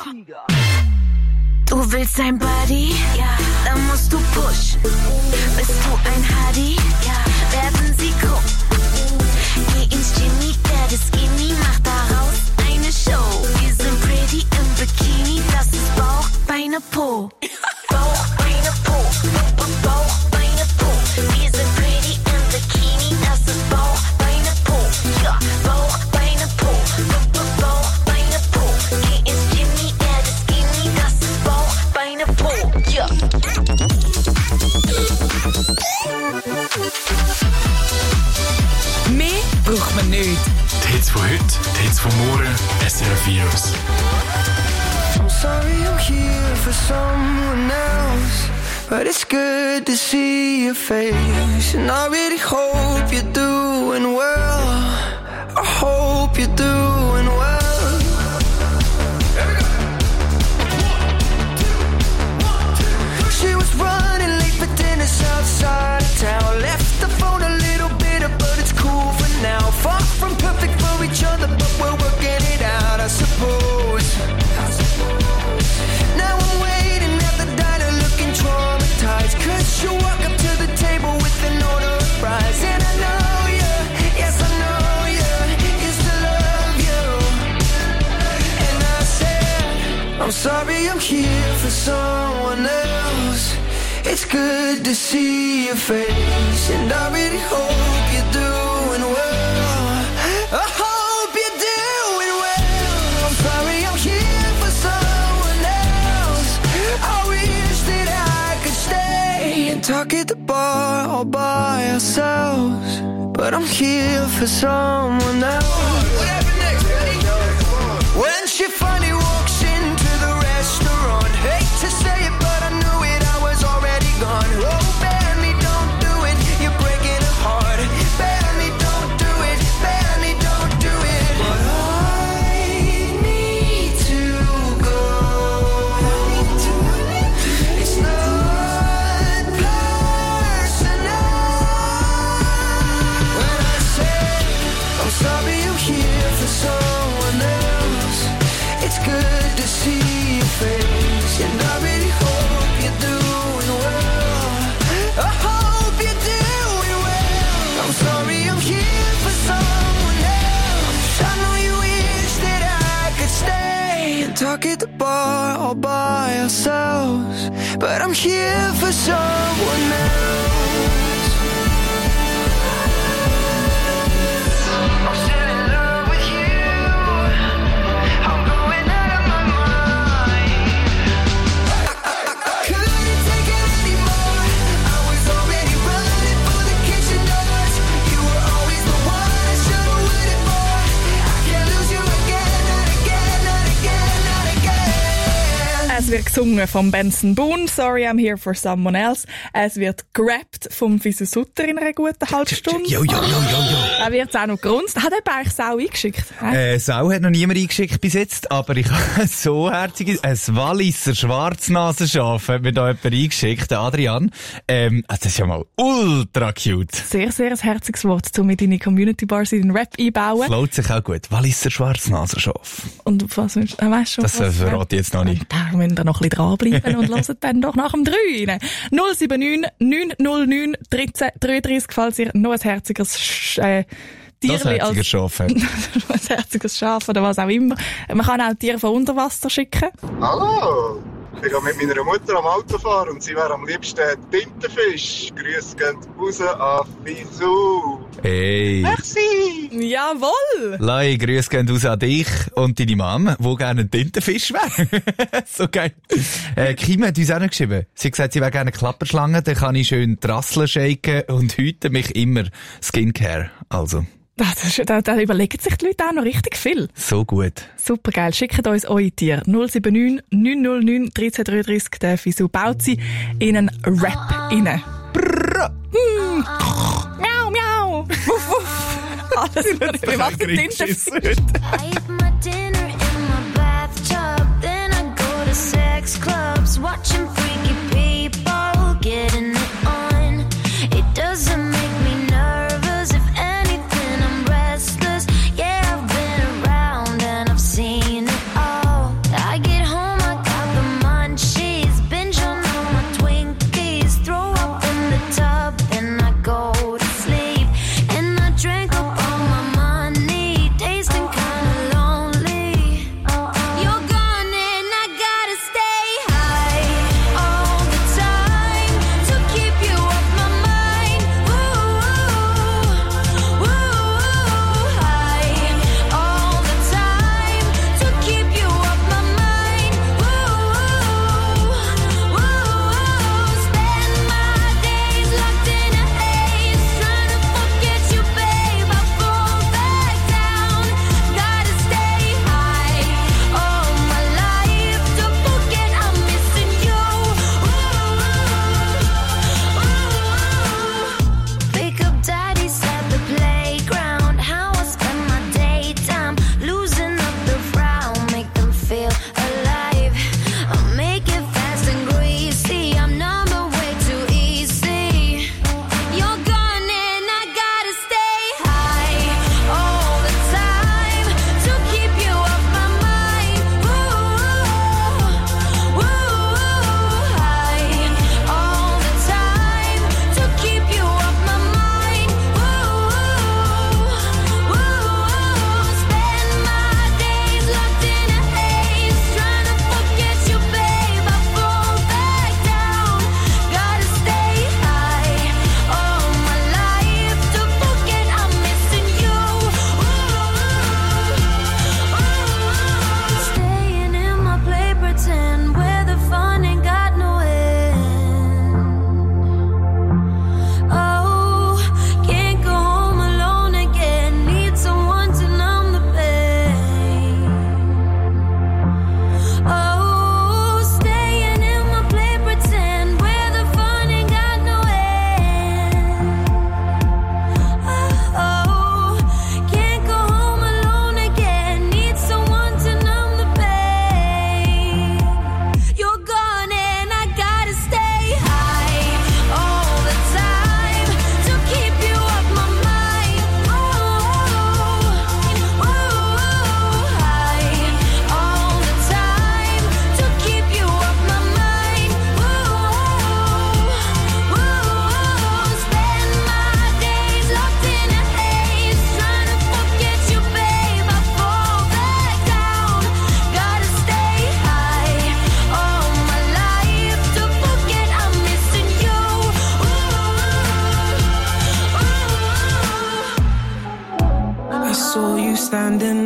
[SPEAKER 3] Du willst ein Buddy? Ja. Dann musst du pushen. Bist du ein Huddy? Ja. Werden sie gucken. Geh ins Jimmy, der das Skinny macht daraus eine Show. Wir sind pretty im Bikini, das ist Bauch, Beine, Po. Bauch, Beine, Po. Bauch, Beine, Po. Wir sind pretty im Bikini, das ist Bauch, Beine, Po. Ja, Bauch, Beine, Po. Bauch, Beine, Po. Geh ins Jimmy, der das Skinny, das ist Bauch, Beine, Po. Ja.
[SPEAKER 2] Mehr braucht man nicht.
[SPEAKER 4] Die Hits von heute, die Hits von morgen, S R F Virus.
[SPEAKER 5] I'm sorry I'm here for someone else, but it's good to see your face. And I really hope you're doing well. I hope you're doing well. She was running late for dinner outside of town. Left the phone a little bitter, but it's cool for now. Far from perfect for each other, but we're working it out, I suppose. Now I'm waiting at the diner looking traumatized, 'cause you walk up to the table with an order of fries. And I know you, yes I know you, used to love you. And I said, I'm sorry I'm here for someone else. It's good to see your face, and I really hope you're doing well. I hope you're doing well. I'm sorry I'm here for someone else. I wish that I could stay and talk at the bar all by ourselves, but I'm here for someone else. What happened next, buddy? When she finally walks into the restaurant, all by ourselves, but I'm here for someone else. I'm still in love with you. I'm going out of my mind. I couldn't take it anymore. I was already running for the kitchen doors. You were always the one I should have waited for. I can't lose you again, not again, not again, not again.
[SPEAKER 1] Es wird gesungen von Benson Boone, Sorry I'm Here for Someone Else. Es wird gerappt vom Fisu Sutter in einer guten halben Stunde.
[SPEAKER 15] Jo, jo, jo, jo, jo.
[SPEAKER 1] Er wird auch noch gerunzt. Hat er eigentlich Sau eingeschickt?
[SPEAKER 15] Äh, Sau hat noch niemand eingeschickt bis jetzt, aber ich habe so herziges, ein Walliser Schwarznasenschaf hat mir da jemand eingeschickt, der Adrian. Ähm, das ist ja mal ultra cute.
[SPEAKER 1] Sehr, sehr ein herziges Wort, um mit deine Community Bars in den Rap einbauen.
[SPEAKER 15] Float sich auch gut. Walliser Schwarznasenschaf.
[SPEAKER 1] Und was, äh, weißt du,
[SPEAKER 15] das
[SPEAKER 1] was,
[SPEAKER 15] verrate ich jetzt noch nicht.
[SPEAKER 1] Da müssen wir noch ein bisschen dranbleiben und hören dann doch nach dem drei rein. null sieben neun neun null neun dreizehn dreiunddreißig, falls ihr noch ein herziges Sch- äh, Tierli
[SPEAKER 15] Das herziges Schaf hat.
[SPEAKER 1] ein herziges Schaf oder was auch immer. Man kann auch Tiere von unter Wasser schicken.
[SPEAKER 17] Hallo! Ich gehe mit meiner Mutter am Auto fahren und sie wäre am liebsten Tintenfisch. Grüße gehen raus an Fisu.
[SPEAKER 15] Hey.
[SPEAKER 17] Merci!
[SPEAKER 1] Jawohl!
[SPEAKER 15] Lai, Grüße gehen raus an dich und deine Mom, wo gerne ein Tintenfisch wäre. So geil. Äh, Kim hat uns auch noch geschrieben. Sie hat gesagt, sie wäre gerne eine Klapperschlange, dann kann ich schön die Rassel shaken und hüte mich immer. Skincare, also.
[SPEAKER 1] Das ist, da, da überlegen sich die Leute auch noch richtig viel.
[SPEAKER 15] So gut.
[SPEAKER 1] Super geil. Schickt uns eure Tiere. null sieben neun neun null neun dreizehn dreiunddreißig. Der Fisu baut sie in einen Rap rein. Hm. Miau, miau. Wuff, wuff. Alles wird wir machen Tintenfisch.
[SPEAKER 3] I eat my dinner in my bathtub, then I go to sex clubs, watching freaky people getting it on. It doesn't make me nervous, if anything I'm restless. Yeah, I've been around and I've seen it all. I get home, I got the munchies, binge on all my Twinkies, throw up in the tub, then I go to sleep, and I drink up all my money, tasting kinda lonely.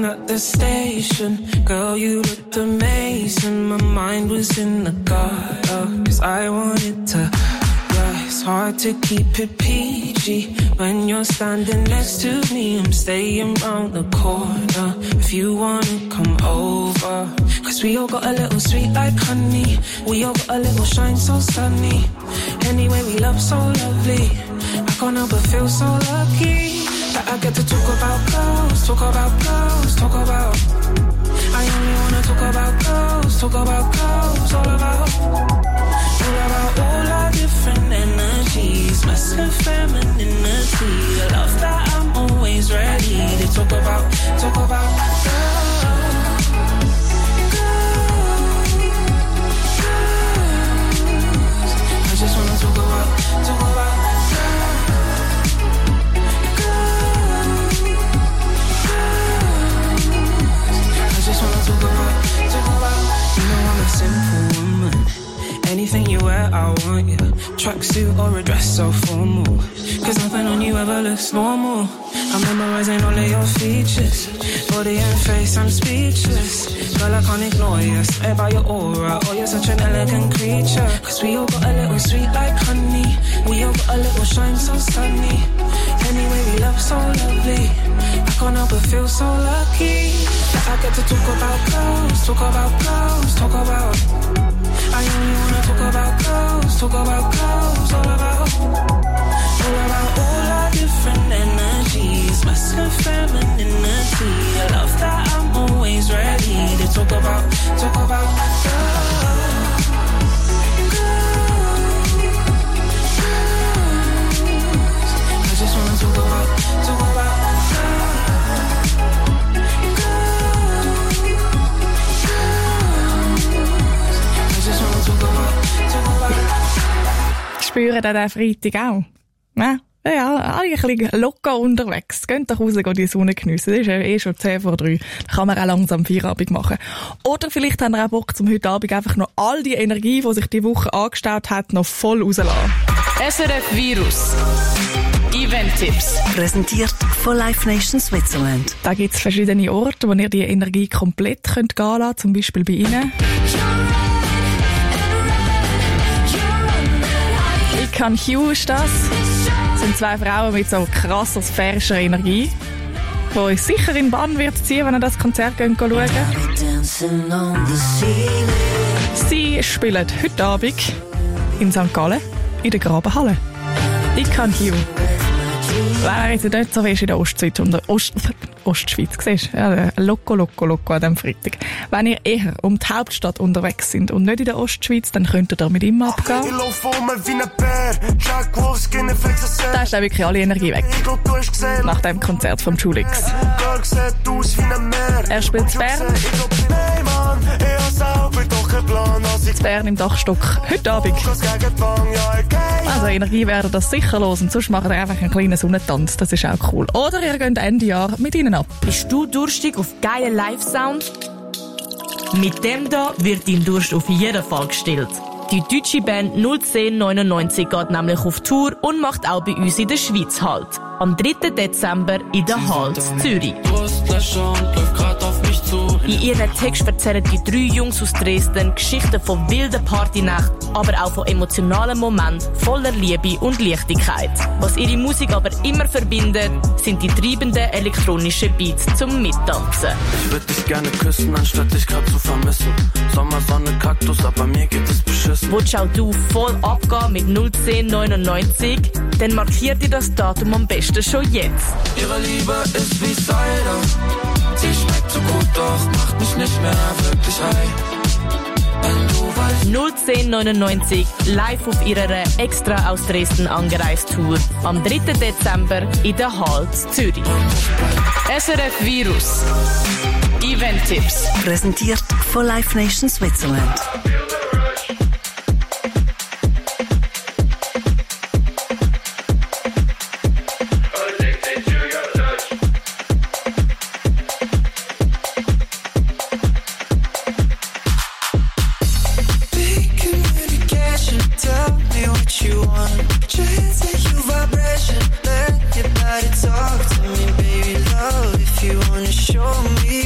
[SPEAKER 18] waiting at the station. Girl, you looked amazing. My mind was in the gutter, cause I wanted to. Yeah, it's hard to keep it P G when you're standing next to me. I'm staying round the corner. If you wanna come over, cause we all got a little sweet like honey. We all got a little shine so sunny. Anyway, we love so lovely. I can't help but feel so lucky that I get to talk about girls, talk about girls, talk about. I only wanna talk about girls, talk about girls, all about, all about all our different energies, masculine, femininity, the love that I'm always ready to talk about, talk about girls, girls, girls. I just wanna talk about, talk about. Talk about, talk about. You know I'm a simple woman. Anything you wear, I want you. Tracksuit or a dress so formal. Cause nothing on you ever looks normal. I'm memorizing all of your features. Body and face, I'm speechless. Girl, I can't ignore you. I swear by your aura. Oh, you're such an elegant creature. Cause we all got a little sweet like honey. We all got a little shine so sunny. Anyway, we love so lovely. I can't help but feel so lucky that I get to talk about girls, talk about girls, talk about. I only wanna talk about girls, talk about girls, all about, all about all our different energies, masculine, femininity, a love that I'm always ready to talk about, talk about girls, girls, girls. I just wanna talk about, talk about.
[SPEAKER 1] Spüren den Freitag auch? Ja, ja, alle ein bisschen locker unterwegs. Geht doch raus, geht die Sonne geniessen. Das ist ja eh schon zehn vor drei. Da kann man auch langsam Feierabend machen. Oder vielleicht haben wir auch Bock, zum heute Abend einfach noch all die Energie, die sich die Woche angestaut hat, noch voll rauszulassen.
[SPEAKER 19] S R F Virus Event-Tipps. Präsentiert von Live Nation Switzerland.
[SPEAKER 1] Da gibt es verschiedene Orte, wo ihr die Energie komplett könnt gehen lassen, zum Beispiel bei Ihnen. Icon Hugh ist das. Das sind zwei Frauen mit so krasser sphärischer Energie, die uns sicher in den Bann wird ziehen, wenn ihr das Konzert schauen geht. Sie spielen heute Abend in Sankt Gallen in der Grabenhalle. Icon Hugh. Wenn ihr jetzt nicht so fest in der Ostschweiz und der Ost, Ostschweiz siehst, ja, loco, loco, loco an diesem Freitag. Wenn ihr eher um die Hauptstadt unterwegs sind und nicht in der Ostschweiz, dann könnt ihr da mit ihm abgehen. Da ist auch wirklich alle Energie weg. Nach dem Konzert vom Julix. Er spielt in Bern. In Bern im Dachstock heute Abend. Also Energie werden das sicher los und sonst machen wir einfach einen kleinen Sonnentanz, das ist auch cool. Oder ihr geht Ende Jahr mit ihnen ab.
[SPEAKER 20] Bist du durstig auf geilen Live-Sound? Mit dem da wird dein Durst auf jeden Fall gestillt. Die deutsche Band null zehn neunundneunzig geht nämlich auf Tour und macht auch bei uns in der Schweiz Halt. Am dritten Dezember in der Halt Zürich. In ihren Text erzählen die drei Jungs aus Dresden Geschichten von wilden Partynachten, aber auch von emotionalen Momenten voller Liebe und Leichtigkeit. Was ihre Musik aber immer verbindet, sind die treibenden elektronischen Beats zum Mittanzen.
[SPEAKER 21] Ich würde dich gerne küssen, anstatt dich grad zu vermissen. Sommer, Sonne, Kaktus, aber mir geht es beschissen.
[SPEAKER 20] Willst auch du voll abgehen mit null zehn neunundneunzig? Dann markiert ihr das Datum am besten schon jetzt.
[SPEAKER 21] Ihre Liebe ist wie Cider. Sie schmeckt so gut, doch macht mich nicht mehr wirklich high.
[SPEAKER 20] null zehn neunundneunzig live auf ihrer extra aus Dresden angereist Tour am dritten Dezember in der Halt Zürich.
[SPEAKER 19] S R F Virus Event-Tipps. Präsentiert von Live Nation Switzerland.
[SPEAKER 5] Show me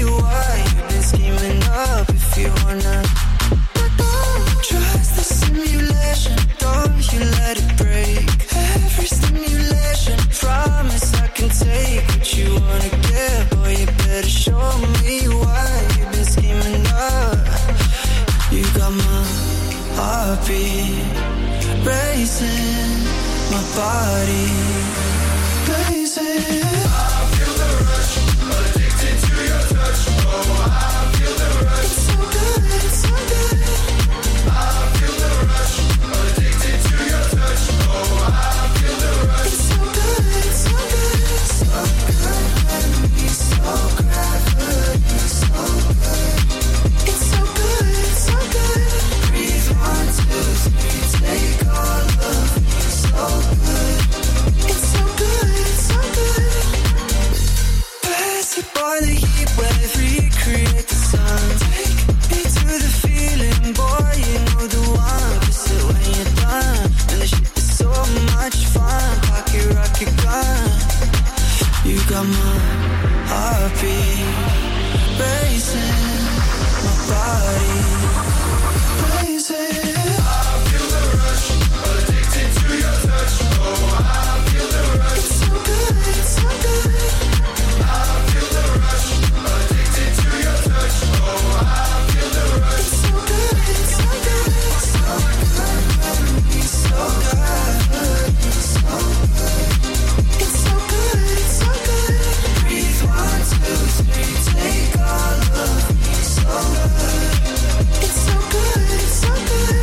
[SPEAKER 18] racing, my body blazing.
[SPEAKER 21] I feel the rush, addicted to your touch. Oh, I feel the rush.
[SPEAKER 18] It's so good, it's so good.
[SPEAKER 21] I feel the rush, addicted to your touch. Oh, I feel the rush.
[SPEAKER 18] It's so good, it's so good. So good, so gravity, so good. It's so good, it's so good. Breathe one, two, three, take all of me. So good. It's so good, it's so good. Pass it by the heat wave, recreate the sun. Take me to the feeling, boy, you know the one. Kiss it when you're done. And the shit is so much fun. Pocket rocket gun. You got my heartbeat racing, my body blazing.
[SPEAKER 21] I feel the rush, addicted to your touch. Oh, I feel the rush.
[SPEAKER 18] It's so good, it's so good.
[SPEAKER 21] I feel the rush, addicted to your touch. Oh, I feel the rush.
[SPEAKER 18] It's so good, it's so good. So good, it's so good, it's so good. It's so good, it's so good. Breathe one, two, three, take all of me. So good. It's so good, it's so good.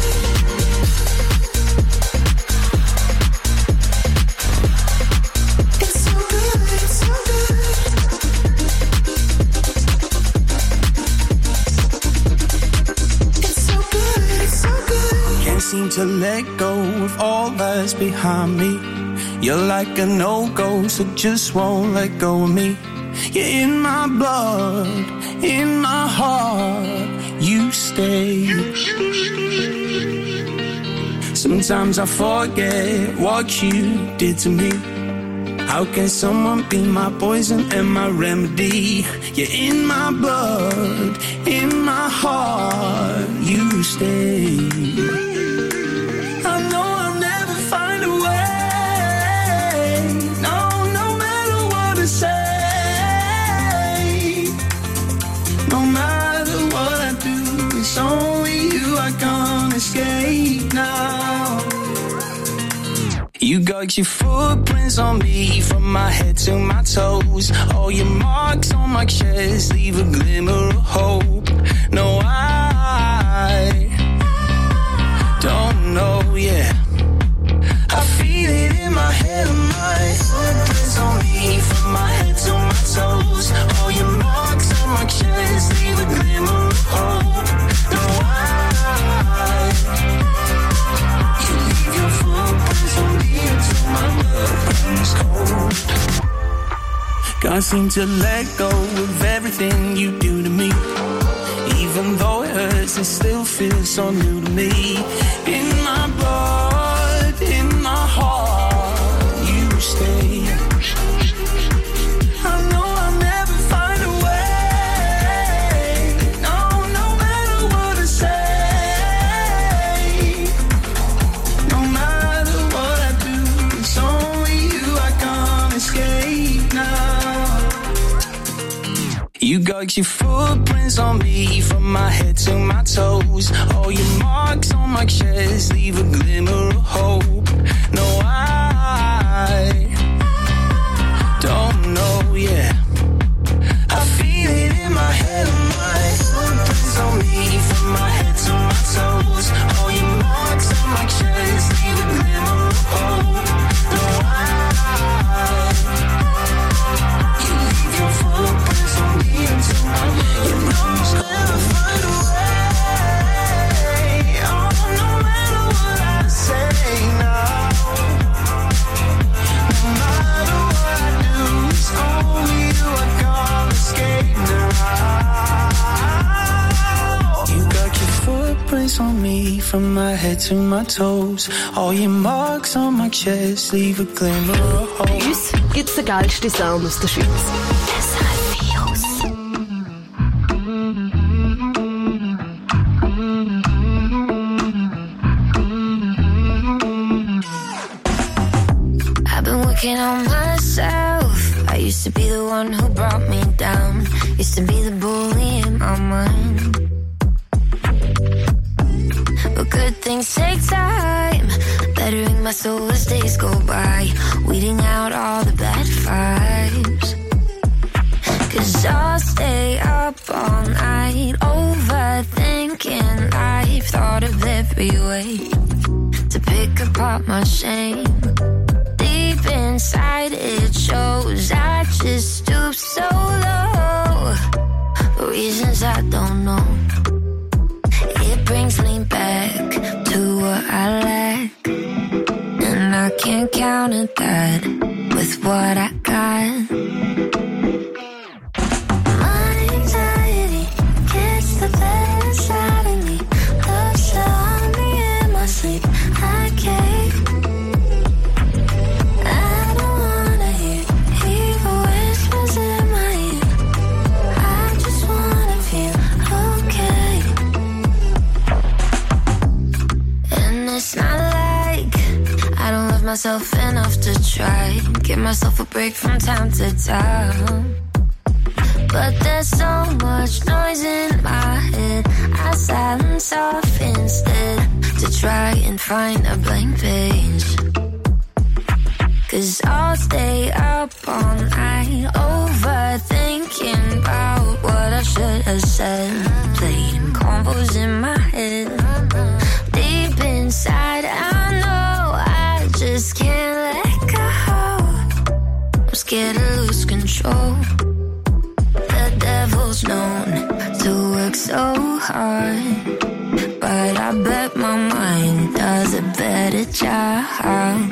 [SPEAKER 18] It's so good, it's so good. It's so good, it's so good. Can't seem to let go of all that's behind me. You're like a no-go, so just won't let go of me. You're in my blood, in my heart, you stay. Sometimes I forget what you did to me. How can someone be my poison and my remedy? You're in my blood, in my heart, you stay. I know I'll never find a way. No, no matter what I say. No matter what I do, it's only you I can't escape now. You got your footprints on me from my head to my toes. All your marks on my chest leave a glimmer of hope. No, I don't know, yeah. I feel it in my head and my footprints on me from my head to my toes. All your marks on my chest leave a glimmer of hope. No, I you leave your footprints on me until my blood runs cold. Can't seem to let go of everything you do to me. Even though it hurts, it still feels so new to me. In my blood, in my heart, you stay. I know I'll never find a way. No, no matter what I say. No matter what I do, it's only you I can't escape now. You got your footprints on me from my head to my toes. All your marks on my chest leave a glimmer of hope. No, I don't know, yeah. I feel it in my head and my footprints on me from my head to my toes. All your marks on my chest leave a glimmer of hope. No, I you leave your footprints on me until my you know I'll never find a way. Oh, no matter what I say now. No matter what I do, it's only you I can't escape now. You got your footprints on me from my head to my toes. All your marks on my chest leave a glimmer of hope.
[SPEAKER 7] Bei uns gibt's den geilsten Sound aus der Schweiz. S R F Virus.
[SPEAKER 3] I've been working on myself. I used to be the one who brought me down. Used to be the bully in my mind. But good things take time. Bettering my soul as days go by, weeding out all the bad vibes. Cause I'll stay up all night, overthinking life. Thought of every way to pick apart my shame. Deep inside it shows I just stoop so low, for reasons I don't know. It brings me back to what I lack, and I can't counter that with what I got. My anxiety gets the best out of me. Love's on me in my sleep. I can't. I don't wanna hear evil whispers in my ear. I just wanna feel okay. And it's not like I don't love myself enough to try give myself a break from time to time. But there's so much noise in my head, I silence off instead to try and find a blank page. Cause I'll stay up all night, overthinking about what I should have said, playing combos in my head. Deep inside I know I just can't let go. I'm scared to lose control. The devil's known to work so hard, but I bet my mind does a better job.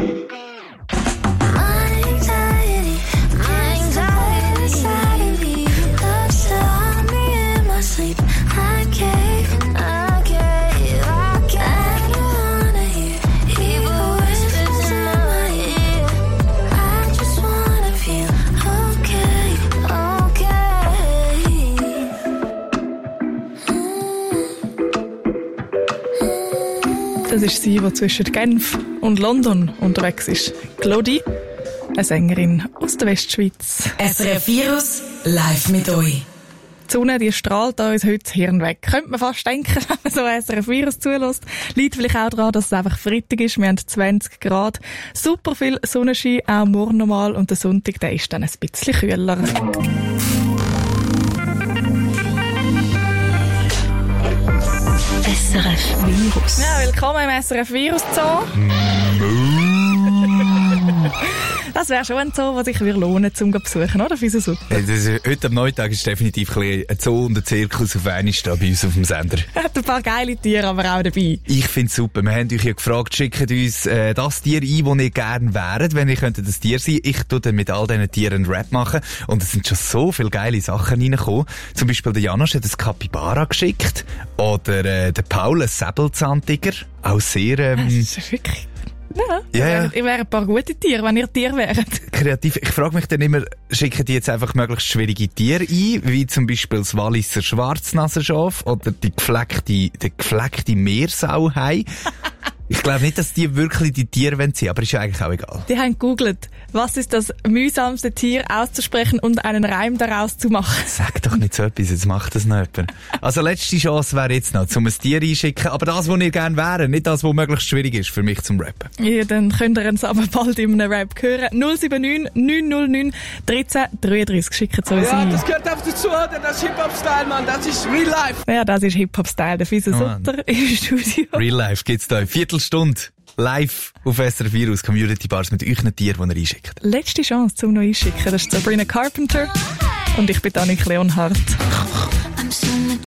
[SPEAKER 3] My anxiety, my anxiety inside of me, love's on me in my sleep. I can't, I can't, I can't. I don't wanna hear evil whispers in my ear. I just wanna feel okay, okay.
[SPEAKER 1] Das ist sie, die zwischen Genf und London unterwegs ist. Glody, eine Sängerin aus der Westschweiz.
[SPEAKER 2] S R F Virus live mit euch.
[SPEAKER 1] Die Sonne, die strahlt uns heute das Hirn weg. Könnte man fast denken, wenn man so ein S R F Virus zulässt. Liegt vielleicht auch daran, dass es einfach Freitag ist. Wir haben zwanzig Grad. Super viel Sonnenschein, auch morgen nochmal. Und der Sonntag, der ist dann ein bisschen kühler.
[SPEAKER 2] S R F Virus.
[SPEAKER 1] Ja, willkommen im S R F Virus Zoo. Das wäre schon ein Zoo, der sich lohnen würde, um zu besuchen, oder? Für so super.
[SPEAKER 15] Hey, das ist, heute am Neutag ist definitiv ein, ein Zoo und ein Zirkus auf einmal da bei uns auf dem Sender.
[SPEAKER 1] Hat ein paar geile Tiere aber auch dabei.
[SPEAKER 15] Ich find's super. Wir haben euch ja gefragt, schickt uns äh, das Tier ein, das ihr gerne wäret, wenn ihr könntet das Tier sein. Ich tue dann mit all diesen Tieren einen Rap machen. Und es sind schon so viele geile Sachen reingekommen. Zum Beispiel der Janosch hat ein Capybara geschickt. Oder äh, der Paul, ein Säbelzahntiger. Auch sehr... Ähm,
[SPEAKER 1] das ist wirklich... Ja,
[SPEAKER 15] ja, ja.
[SPEAKER 1] Ihr wären ein paar gute Tiere, wenn ihr Tiere wäret.
[SPEAKER 15] Kreativ. Ich frage mich dann immer, schicken die jetzt einfach möglichst schwierige Tiere ein, wie zum Beispiel das Walliser Schwarznassenschaf oder die gefleckte, die gefleckte Meersauhai? Ich glaube nicht, dass die wirklich die Tiere sein wollen, aber ist ja eigentlich auch egal.
[SPEAKER 1] Die haben gegoogelt, was ist das mühsamste Tier auszusprechen und einen Reim daraus zu machen.
[SPEAKER 15] Sag doch nicht so etwas, jetzt macht das noch jemand. Also letzte Chance wäre jetzt noch, um ein Tier einschicken, aber das, was ihr gerne wären, nicht das, was möglichst schwierig ist für mich zum Rappen.
[SPEAKER 1] Ja, dann könnt ihr uns aber bald in einem Rap hören. null sieben neun neun null neun dreizehn dreiunddreißig. Schickt es uns
[SPEAKER 9] Ja,
[SPEAKER 1] ein.
[SPEAKER 9] das gehört einfach dazu, denn das ist Hip-Hop-Style, Mann, das ist Real Life.
[SPEAKER 1] Ja, das ist Hip-Hop-Style. Der Fisa
[SPEAKER 15] Oh,
[SPEAKER 1] Sutter im Studio.
[SPEAKER 15] Real Life gibt's da. Viertelstunde live auf S R Virus Community Bars mit euch Tieren, die ihr einschickt.
[SPEAKER 1] Letzte Chance zum noch einschicken. Das ist Sabrina Carpenter. Und ich bin Annik Leonhardt.